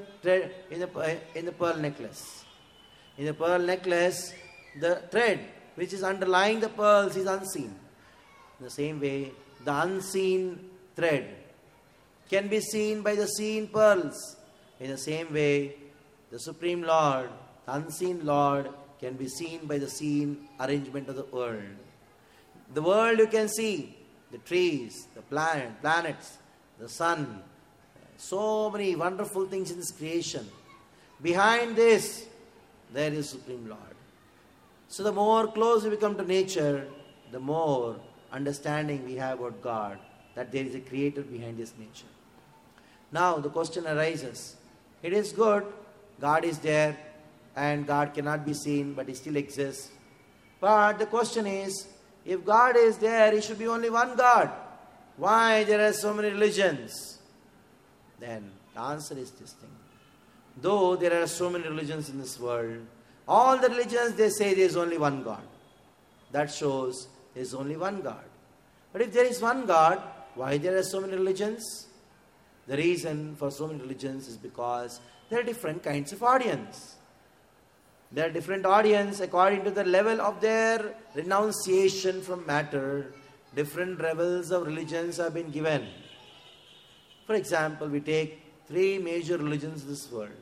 Speaker 1: the pearl necklace. In the pearl necklace, the thread which is underlying the pearls is unseen. In the same way, the unseen thread can be seen by the seen pearls. In the same way, the Supreme Lord, the unseen Lord, can be seen by the seen arrangement of the world. The world you can see, the trees, the planets, the sun, so many wonderful things in this creation. Behind this, there is Supreme Lord. So the more close we become to nature, the more understanding we have about God, that there is a creator behind this nature. Now the question arises, it is good, God is there, and God cannot be seen, but he still exists. But the question is, if God is there, he should be only one God. Why there are so many religions? Then the answer is this thing. Though there are so many religions in this world, all the religions, they say there is only one God. That shows there is only one God. But if there is one God, why there are so many religions? The reason for so many religions is because there are different kinds of audience. There are different audience according to the level of their renunciation from matter. Different levels of religions have been given. For example, we take three major religions in this world.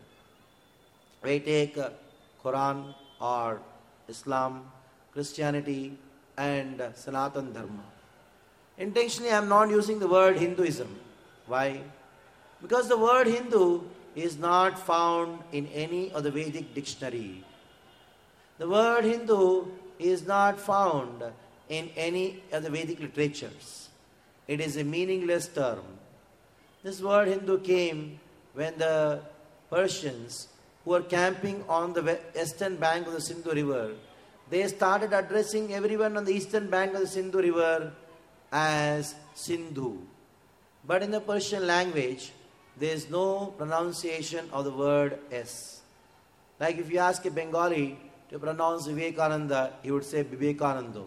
Speaker 1: We take Quran or Islam, Christianity and Sanatan Dharma. Intentionally I am not using the word Hinduism. Why? Because the word Hindu is not found in any of the Vedic dictionary. The word Hindu is not found in any of the Vedic literatures. It is a meaningless term. This word Hindu came when the Persians who were camping on the eastern bank of the Sindhu river, they started addressing everyone on the eastern bank of the Sindhu river as Sindhu. But in the Persian language, there is no pronunciation of the word S. Like if you ask a Bengali to pronounce Vivekananda, he would say Vivekanando.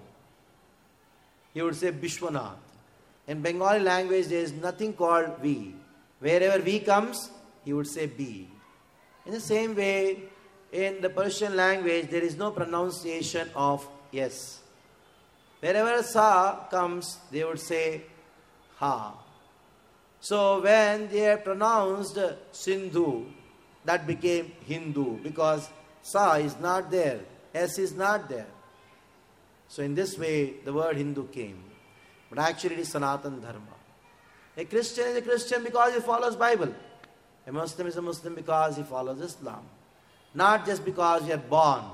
Speaker 1: He would say Bishwanath. In Bengali language, there is nothing called V. Wherever V comes, he would say B. In the same way, in the Persian language, there is no pronunciation of yes. Wherever Sa comes, they would say Ha. So when they are pronounced Sindhu, that became Hindu because Sa is not there, S is not there. So in this way, the word Hindu came. But actually it is Sanatan Dharma. A Christian is a Christian because he follows Bible. A Muslim is a Muslim because he follows Islam. Not just because you are born.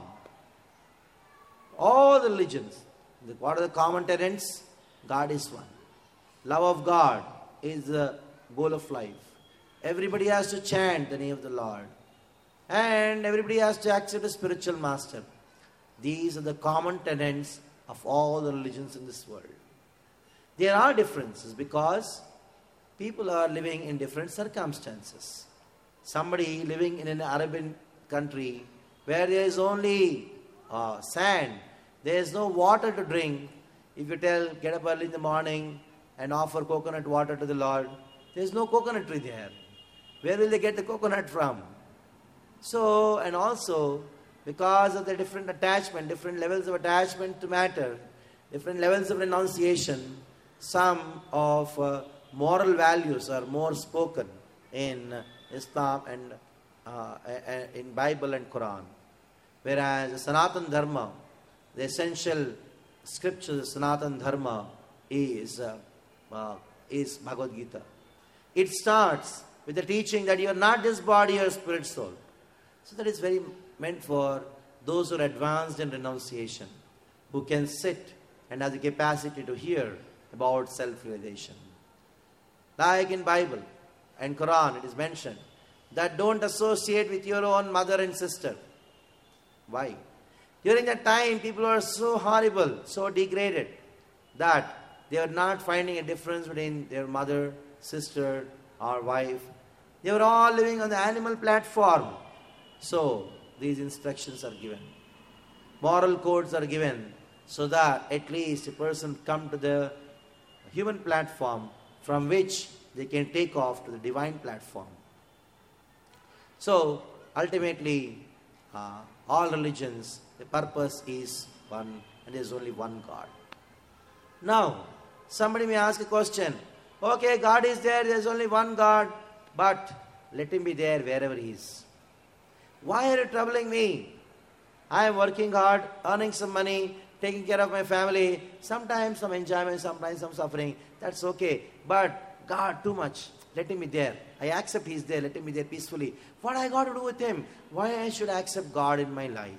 Speaker 1: All the religions, what are the common tenets? God is one. Love of God is the goal of life. Everybody has to chant the name of the Lord. And everybody has to accept a spiritual master. These are the common tenets of all the religions in this world. There are differences because people are living in different circumstances. Somebody living in an Arabian country where there is only sand, there is no water to drink. If you tell, get up early in the morning and offer coconut water to the Lord, there is no coconut tree there. Where will they get the coconut from? So, and also, because of the different attachment, different levels of attachment to matter, different levels of renunciation, some of moral values are more spoken in Islam and in Bible and Quran. Whereas Sanatan Dharma, the essential scripture of Sanatan Dharma is Bhagavad Gita. it starts with the teaching that you are not just body, you are spirit, soul. So that is very meant for those who are advanced in renunciation, who can sit and have the capacity to hear about self-realization. Like in Bible and Quran, it is mentioned that don't associate with your own mother and sister. Why? During that time, people were so horrible, so degraded, that they were not finding a difference between their mother, sister, or wife. They were all living on the animal platform. So, these instructions are given. Moral codes are given so that at least a person come to the human platform from which they can take off to the divine platform. So, ultimately, all religions, the purpose is one, and there is only one God. Now, somebody may ask a question, okay, God is there is only one God, but let Him be there wherever He is. Why are you troubling me? I am working hard, earning some money, taking care of my family, sometimes some enjoyment, sometimes some suffering, that's okay. But God, too much, let Him be there. I accept He is there, let Him be there peacefully. What I got to do with Him? Why I should accept God in my life?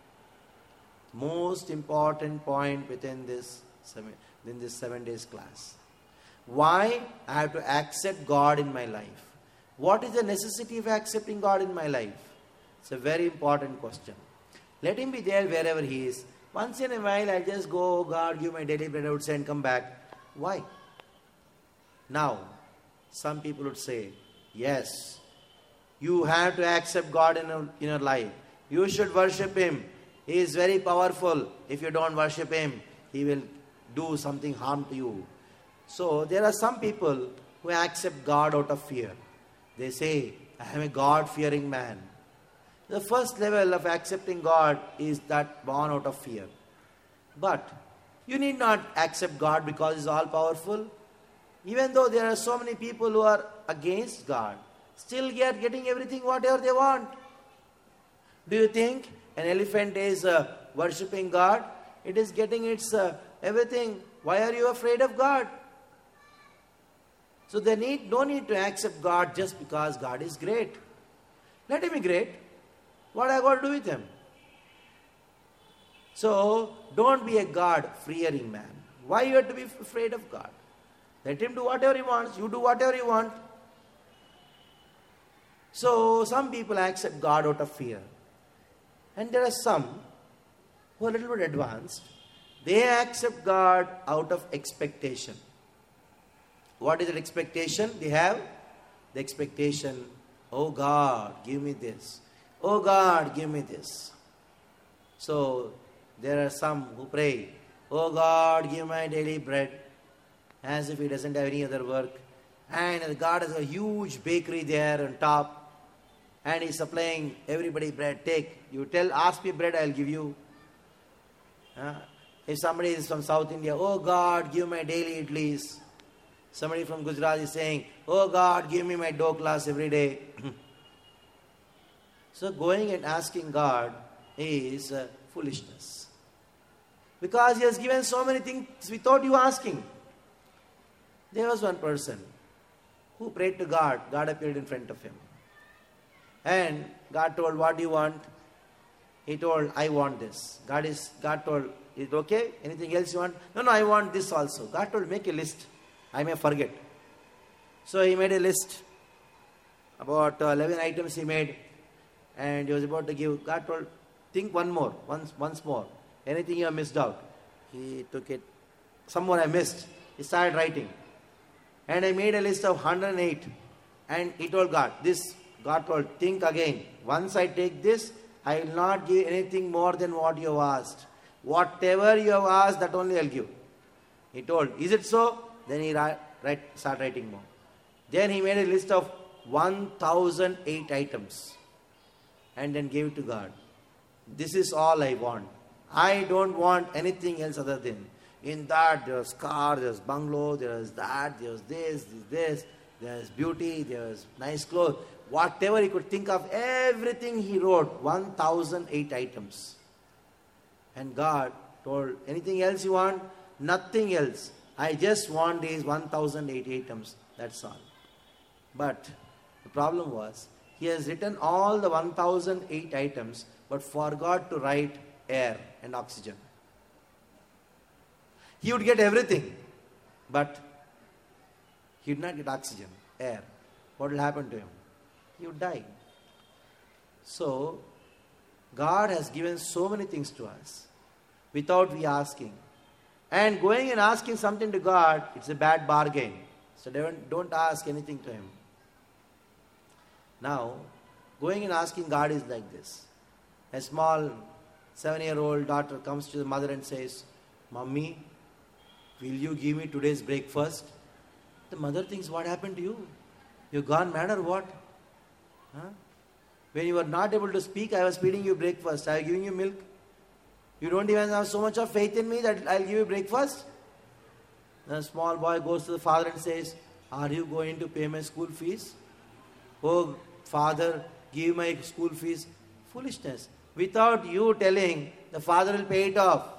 Speaker 1: Most important point within this 7 days class. Why I have to accept God in my life? What is the necessity of accepting God in my life? It's a very important question. Let Him be there wherever He is. Once in a while I just go, oh God, give my daily bread, I would say, and come back. Why? Now, some people would say, yes, you have to accept God in your life. You should worship Him. He is very powerful. If you don't worship Him, He will do something harm to you. So there are some people who accept God out of fear. They say, I am a God-fearing man. The first level of accepting God is that born out of fear. But you need not accept God because He is all-powerful. Even though there are so many people who are against God, still they are getting everything whatever they want. Do you think an elephant is worshipping God? It is getting its everything. Why are you afraid of God? So they no need to accept God just because God is great. Let Him be great. What I got to do with Him? So don't be a God-fearing man. Why you have to be afraid of God? Let Him do whatever He wants. You do whatever you want. So some people accept God out of fear. And there are some who are a little bit advanced. They accept God out of expectation. What is that expectation? They have the expectation, oh God, give me this. Oh God, give me this. So there are some who pray, oh God, give my daily bread, as if He doesn't have any other work. And God has a huge bakery there on top, and He's supplying everybody bread. Take, you ask me bread, I'll give you. If somebody is from South India, oh God, give my daily idlis. Somebody from Gujarat is saying, oh God, give me my doklas every day. So going and asking God is foolishness. Because He has given so many things without you asking. There was one person who prayed to God. God appeared in front of him. And God told, what do you want? He told, I want this. God told, is it okay? Anything else you want? No, I want this also. God told, make a list. I may forget. So he made a list. About 11 items he made. And he was about to give. God told, think once more. Anything you have missed out. He took it. Some more I missed. He started writing. And I made a list of 108. And he told God, God told, think again. Once I take this, I will not give anything more than what you have asked. Whatever you have asked, that only I will give. He told, is it so? Then he started writing more. Then he made a list of 1008 items. And then gave it to God. This is all I want. I don't want anything else other than. In that, there's car, there's bungalow, there's that, there's this, there's beauty, there's nice clothes. Whatever he could think of, everything he wrote, 1008 items. And God told, anything else you want? Nothing else. I just want these 1008 items. That's all. But the problem was, he has written all the 1008 items, but forgot to write air and oxygen. He would get everything, but he would not get oxygen, air. What will happen to him? He would die. So, God has given so many things to us without we asking. And going and asking something to God, it's a bad bargain. So don't ask anything to Him. Now, going and asking God is like this. A small 7-year-old daughter comes to the mother and says, "Mummy, will you give me today's breakfast?" The mother thinks, what happened to you? You've gone mad or what? Huh? When you were not able to speak, I was feeding you breakfast. I was giving you milk. You don't even have so much of faith in me that I'll give you breakfast? The small boy goes to the father and says, "Are you going to pay my school fees?" "Oh, father, give my school fees." Foolishness. Without you telling, the father will pay it off.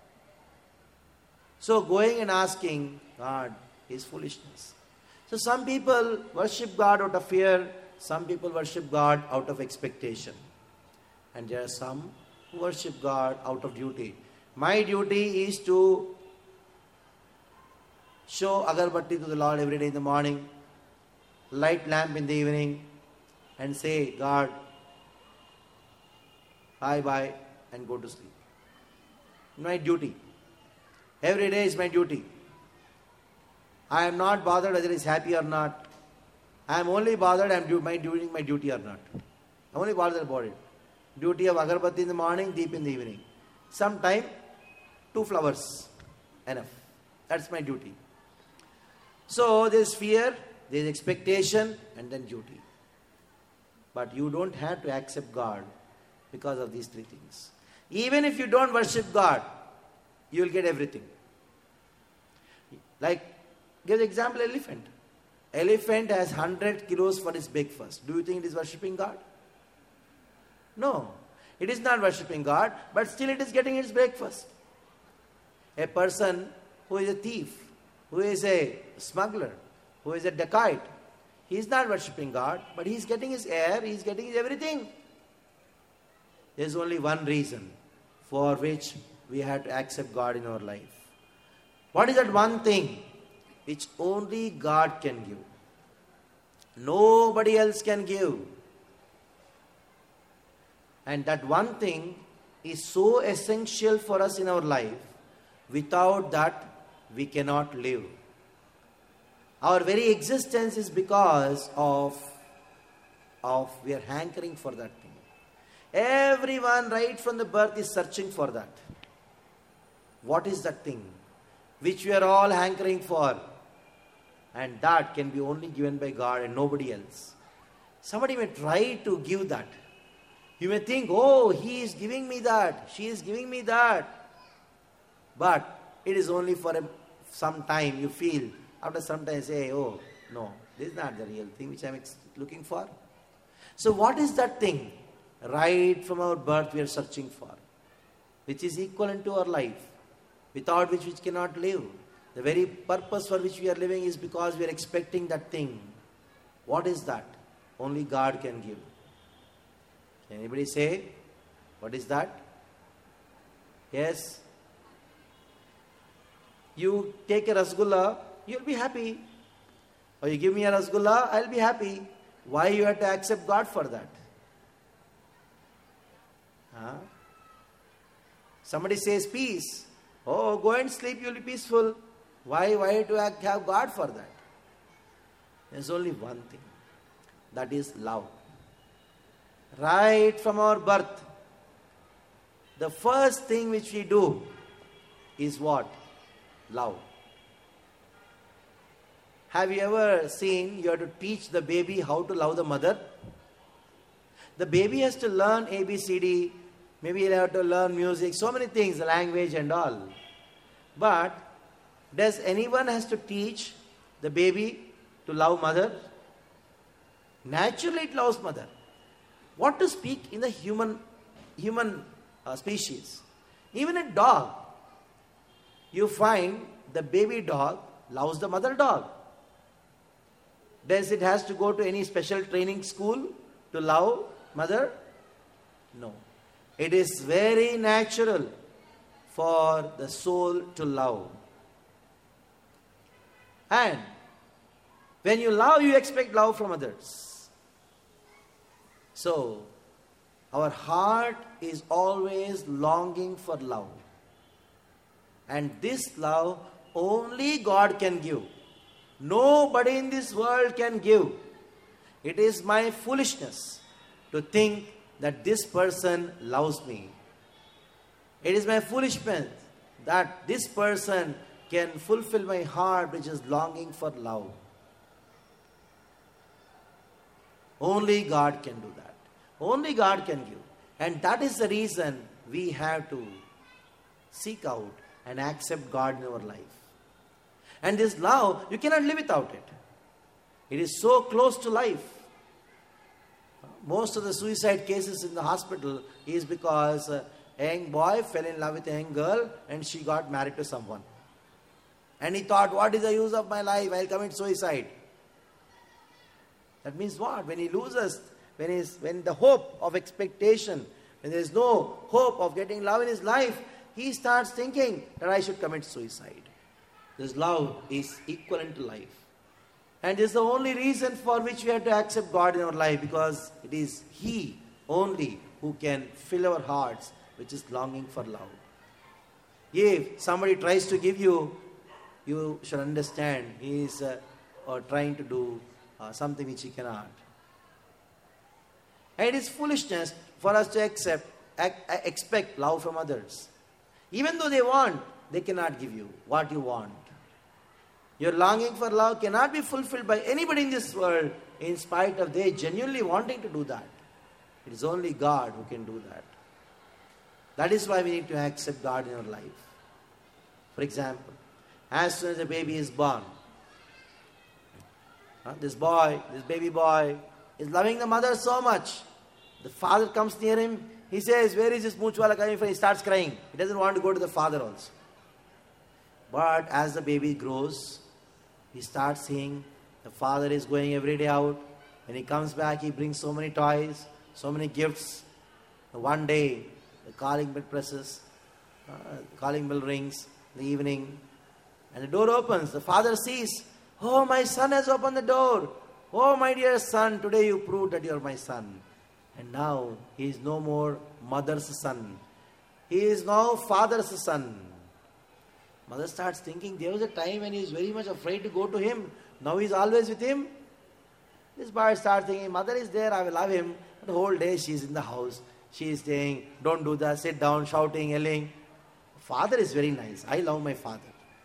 Speaker 1: So going and asking God is foolishness. So some people worship God out of fear. Some people worship God out of expectation. And there are some who worship God out of duty. My duty is to show agarbatti to the Lord every day in the morning, light lamp in the evening, and say, "God, bye-bye," and go to sleep. My duty. Every day is my duty. I am not bothered whether he is happy or not. I am only bothered I am doing my duty or not. I am only bothered about it. Duty of agarbatti in the morning, deep in the evening. Sometime 2 flowers. Enough. That's my duty. So there is fear, there is expectation, and then duty. But you don't have to accept God because of these 3 things. Even if you don't worship God, you will get everything. Like, give the example elephant. Elephant has 100 kilos for its breakfast. Do you think it is worshipping God? No. It is not worshipping God, but still it is getting its breakfast. A person who is a thief, who is a smuggler, who is a dacoit, he is not worshipping God, but he is getting his air, he is getting his everything. There is only one reason for which we have to accept God in our life. What is that one thing which only God can give? Nobody else can give. And that one thing is so essential for us in our life. Without that, we cannot live. Our very existence is because of we are hankering for that thing. Everyone right from the birth is searching for that. What is that thing which we are all hankering for? And that can be only given by God and nobody else. Somebody may try to give that. You may think, "Oh, he is giving me that, she is giving me that." But it is only for some time. You feel, after some time say, "Oh, no, this is not the real thing which I am looking for." So what is that thing? Right from our birth we are searching for, which is equivalent to our life, without which we cannot live. The very purpose for which we are living is because we are expecting that thing. What is that? Only God can give. Can anybody say, what is that? Yes. You take a rasgulla, you'll be happy. Or you give me a rasgulla, I'll be happy. Why you have to accept God for that? Huh? Somebody says peace. Oh, go and sleep, you'll be peaceful. Why to have God for that? There's only one thing. That is love. Right from our birth, the first thing which we do is what? Love. Have you ever seen you have to teach the baby how to love the mother? The baby has to learn ABCD, maybe he'll have to learn music, so many things, language and all. But does anyone has to teach the baby to love mother? Naturally it loves mother. What to speak in the human species? Even a dog, you find the baby dog loves the mother dog. Does it has to go to any special training school to love mother? No. It is very natural for the soul to love. And when you love, you expect love from others. So, our heart is always longing for love. And this love only God can give. Nobody in this world can give. It is my foolishness to think that this person loves me. It is my foolishness that this person can fulfill my heart which is longing for love. Only God can do that. Only God can give. And that is the reason we have to seek out and accept God in our life. And this love, you cannot live without it. It is so close to life. Most of the suicide cases in the hospital is because a young boy fell in love with a young girl and she got married to someone. And he thought, what is the use of my life? I'll commit suicide. That means what? When he loses, when the hope of expectation, when there is no hope of getting love in his life, he starts thinking that I should commit suicide. This love is equivalent to life. And this is the only reason for which we have to accept God in our life, because it is He only who can fill our hearts, which is longing for love. If somebody tries to give you, you should understand he is trying to do something which he cannot. And it is foolishness for us to expect love from others. Even though they want, they cannot give you what you want. Your longing for love cannot be fulfilled by anybody in this world, in spite of they genuinely wanting to do that. It is only God who can do that. That is why we need to accept God in our life. For example, as soon as a baby is born, this baby boy is loving the mother so much. The father comes near him. He says, where is this moochwala coming from? He starts crying. He doesn't want to go to the father also. But as the baby grows, he starts seeing the father is going every day out. When he comes back, he brings so many toys, so many gifts. One day, the calling bell presses, calling bell rings in the evening, and the door opens. The father sees, oh, my son has opened the door. Oh, my dear son, today you proved that you are my son. And now he is no more mother's son. He is now father's son. Mother starts thinking, there was a time when he was very much afraid to go to him. Now he is always with him. This boy starts thinking, mother is there, I will love him. But the whole day she is in the house. She is saying, don't do that, sit down, shouting, yelling. Father is very nice. I love my father.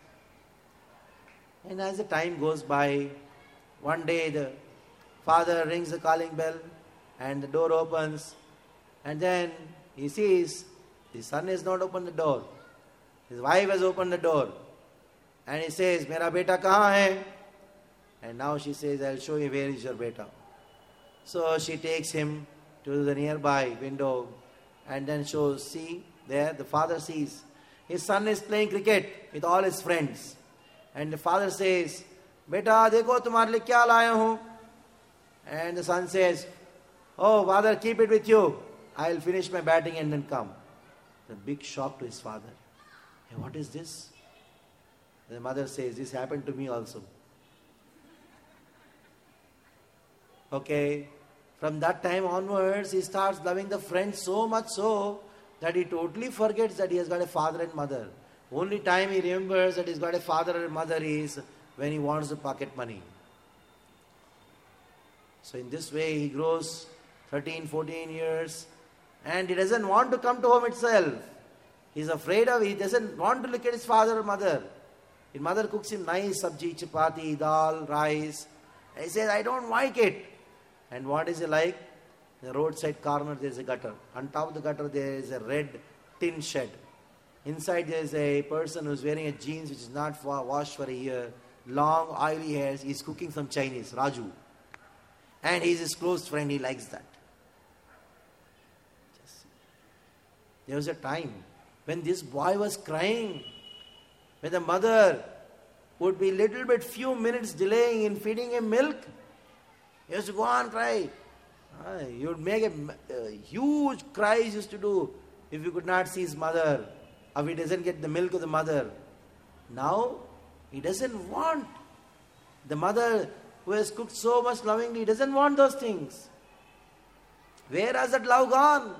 Speaker 1: And as the time goes by, one day the father rings the calling bell and the door opens. And then he sees the son has not opened the door. His wife has opened the door. And he says, Mera beta kahan hai? And now she says, I'll show you where is your beta. So she takes him to the nearby window and then shows, see, there the father sees. His son is playing cricket with all his friends. And the father says, Beta, dekho tumhare liye kya laya hu? And the son says, oh, father, keep it with you. I'll finish my batting and then come. It's a big shock to his father. Hey, what is this? And the mother says, this happened to me also. Okay. From that time onwards, he starts loving the friends so much so that he totally forgets that he has got a father and mother. Only time he remembers that he's got a father and mother is when he wants the pocket money. So in this way, he grows 13, 14 years and he doesn't want to come to home itself. He's afraid of, he doesn't want to look at his father or mother. His mother cooks him nice sabji, chapati, dal, rice. And he says, I don't like it. And what is it like? In the roadside corner there is a gutter. On top of the gutter there is a red tin shed. Inside there is a person who is wearing a jeans which is not washed for a year. Long oily hairs. He is cooking some Chinese, Raju. And he is his close friend. He likes that. There was a time when this boy was crying. When the mother would be little bit few minutes delaying in feeding him milk. He used to go on cry. He would make a huge cries used to do if he could not see his mother, or if he doesn't get the milk of the mother. Now, he doesn't want the mother who has cooked so much lovingly. He doesn't want those things. Where has that love gone?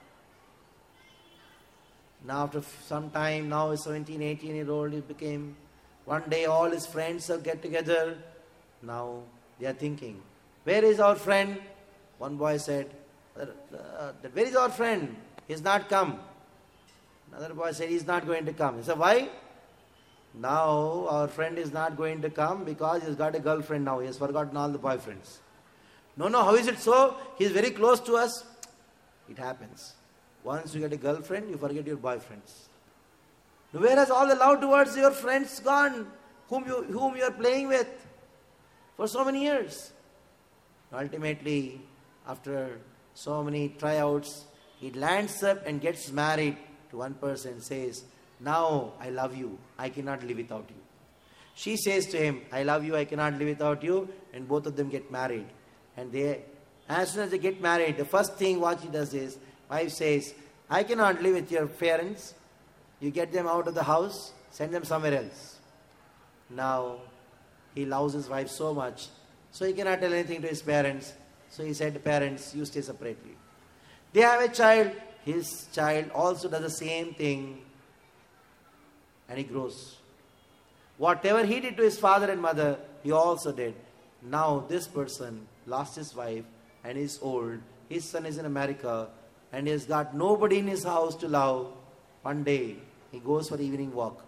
Speaker 1: Now after some time, now a 17, 18-year-old, he became, one day all his friends will get together. Now they are thinking, where is our friend? One boy said, where is our friend? He's not come. Another boy said, he's not going to come. He said, why? Now our friend is not going to come because he's got a girlfriend now. He has forgotten all the boyfriends. No, how is it so? He's very close to us. It happens. Once you get a girlfriend, you forget your boyfriends. Where has all the love towards your friends gone, whom you are playing with for so many years? Ultimately, after so many tryouts, he lands up and gets married to one person and says, now I love you, I cannot live without you. She says to him, I love you, I cannot live without you, and both of them get married. And as soon as they get married, the first thing what she does is, wife says, I cannot live with your parents. You get them out of the house, send them somewhere else. Now, he loves his wife so much, so he cannot tell anything to his parents. So he said to parents, you stay separately. They have a child. His child also does the same thing. And he grows. Whatever he did to his father and mother, he also did. Now this person lost his wife and is old. His son is in America and he has got nobody in his house to love. One day, he goes for evening walk.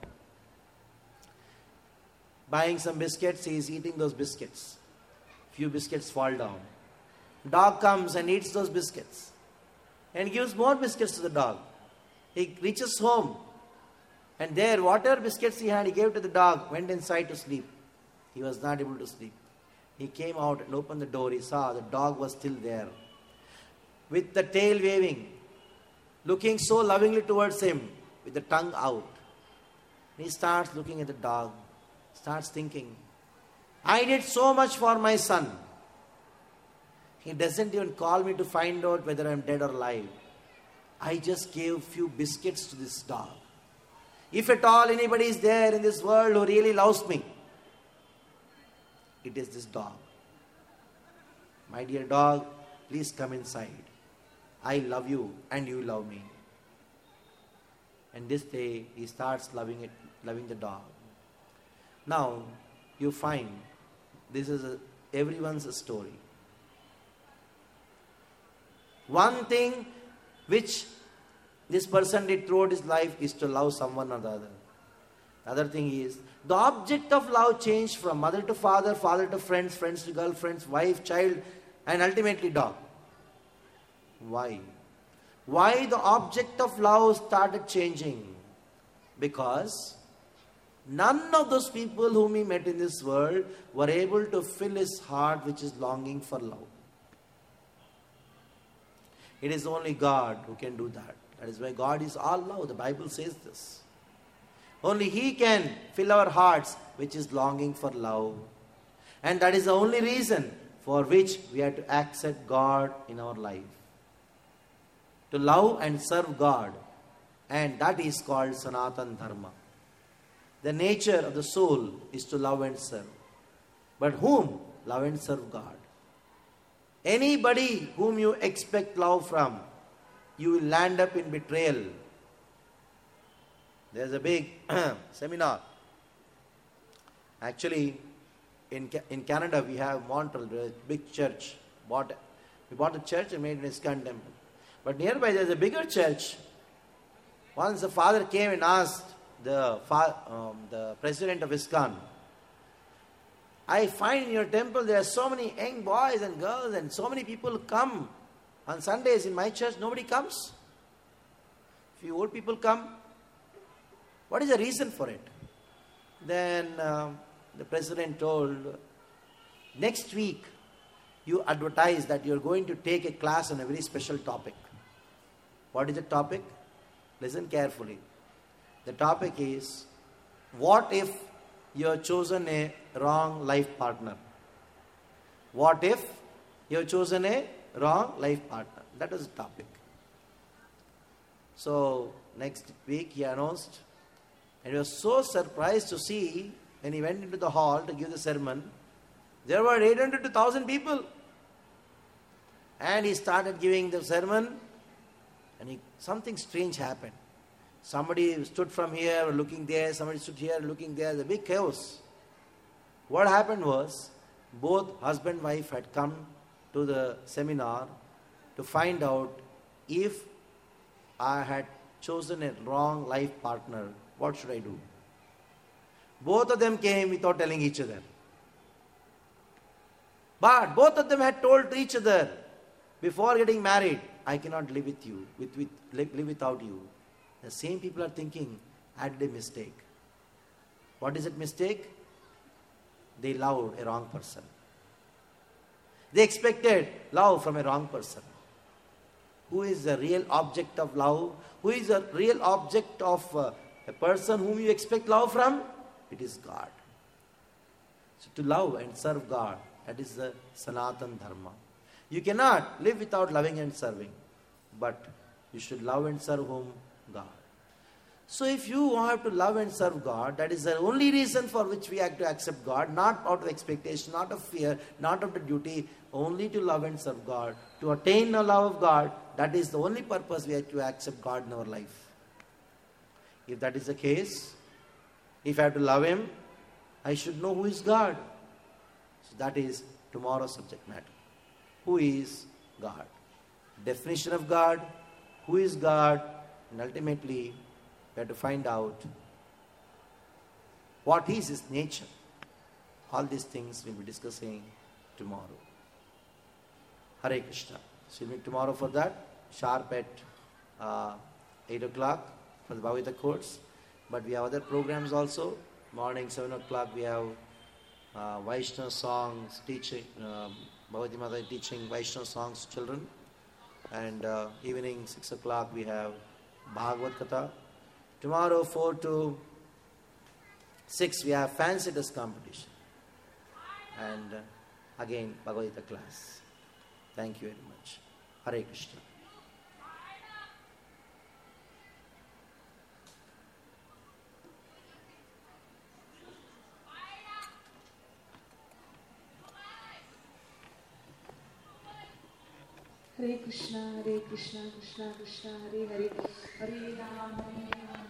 Speaker 1: Buying some biscuits, he is eating those biscuits. Few biscuits fall down. Dog comes and eats those biscuits. And gives more biscuits to the dog. He reaches home. And there, whatever biscuits he had, he gave to the dog, went inside to sleep. He was not able to sleep. He came out and opened the door. He saw the dog was still there. With the tail waving, looking so lovingly towards him, with the tongue out. He starts looking at the dog, starts thinking, I did so much for my son. He doesn't even call me to find out whether I'm dead or alive. I just gave few biscuits to this dog. If at all anybody is there in this world who really loves me, it is this dog. My dear dog, please come inside. I love you and you love me. And this day he starts loving the dog. Now you find this is everyone's story. One thing which this person did throughout his life is to love someone or the other. The other thing is, the object of love changed from mother to father, father to friends, friends to girlfriends, wife, child, and ultimately dog. Why? Why the object of love started changing? Because none of those people whom he met in this world were able to fill his heart which is longing for love. It is only God who can do that. That is why God is all love. The Bible says this. Only He can fill our hearts which is longing for love. And that is the only reason for which we have to accept God in our life. To love and serve God. And that is called Sanatan Dharma. The nature of the soul is to love and serve. But whom? Love and serve God. Anybody whom you expect love from, you will land up in betrayal. There's a big seminar. Actually, in Canada, we have Montreal, a big church. We bought a church and made an ISKCON temple. But nearby, there's a bigger church. Once the father came and asked the president of ISKCON, I find in your temple there are so many young boys and girls and so many people come. On Sundays in my church, nobody comes. Few old people come. What is the reason for it? Then the president told, next week you advertise that you are going to take a class on a very special topic. What is the topic? Listen carefully. The topic is, what if you have chosen a wrong life partner? What if You have chosen a wrong life partner. That was the topic. So next week he announced, and he was so surprised to see when he went into the hall to give the sermon, there were 800 to 1,000 people. And he started giving the sermon, and something strange happened. Somebody stood from here looking there, somebody stood here looking there. The big chaos. What happened was, both husband and wife had come to the seminar to find out if I had chosen a wrong life partner, what should I do? Both of them came without telling each other. But both of them had told to each other, before getting married, I cannot live with you, live without you. The same people are thinking, I did a mistake. What is that mistake? They loved a wrong person. They expected love from a wrong person. Who is the real object of love? Who is the real object of a person whom you expect love from? It is God. So to love and serve God, that is the Sanatan Dharma. You cannot live without loving and serving, but you should love and serve whom? God. So if you have to love and serve God, that is the only reason for which we have to accept God, not out of expectation, not of fear, not of the duty, only to love and serve God. To attain the love of God, that is the only purpose we have to accept God in our life. If that is the case, if I have to love Him, I should know who is God. So that is tomorrow's subject matter. Who is God? Definition of God, who is God, and ultimately we have to find out what is His nature. All these things we'll be discussing tomorrow. Hare Krishna. So we'll meet tomorrow for that, sharp at 8 o'clock for the Bhagavad Gita course. But we have other programs also. Morning 7 o'clock we have Vaishnava songs, teaching, Bhagavati Mata teaching Vaishnava songs to children. And evening 6 o'clock we have Bhagavad Gita. Tomorrow 4 to 6 we have fancy dress competition. And again Bhagavad Gita class. Thank you very much. Hare Krishna.
Speaker 2: Hare Krishna, Krishna Krishna, Hare Hare, Hare Rama, Hare Rama.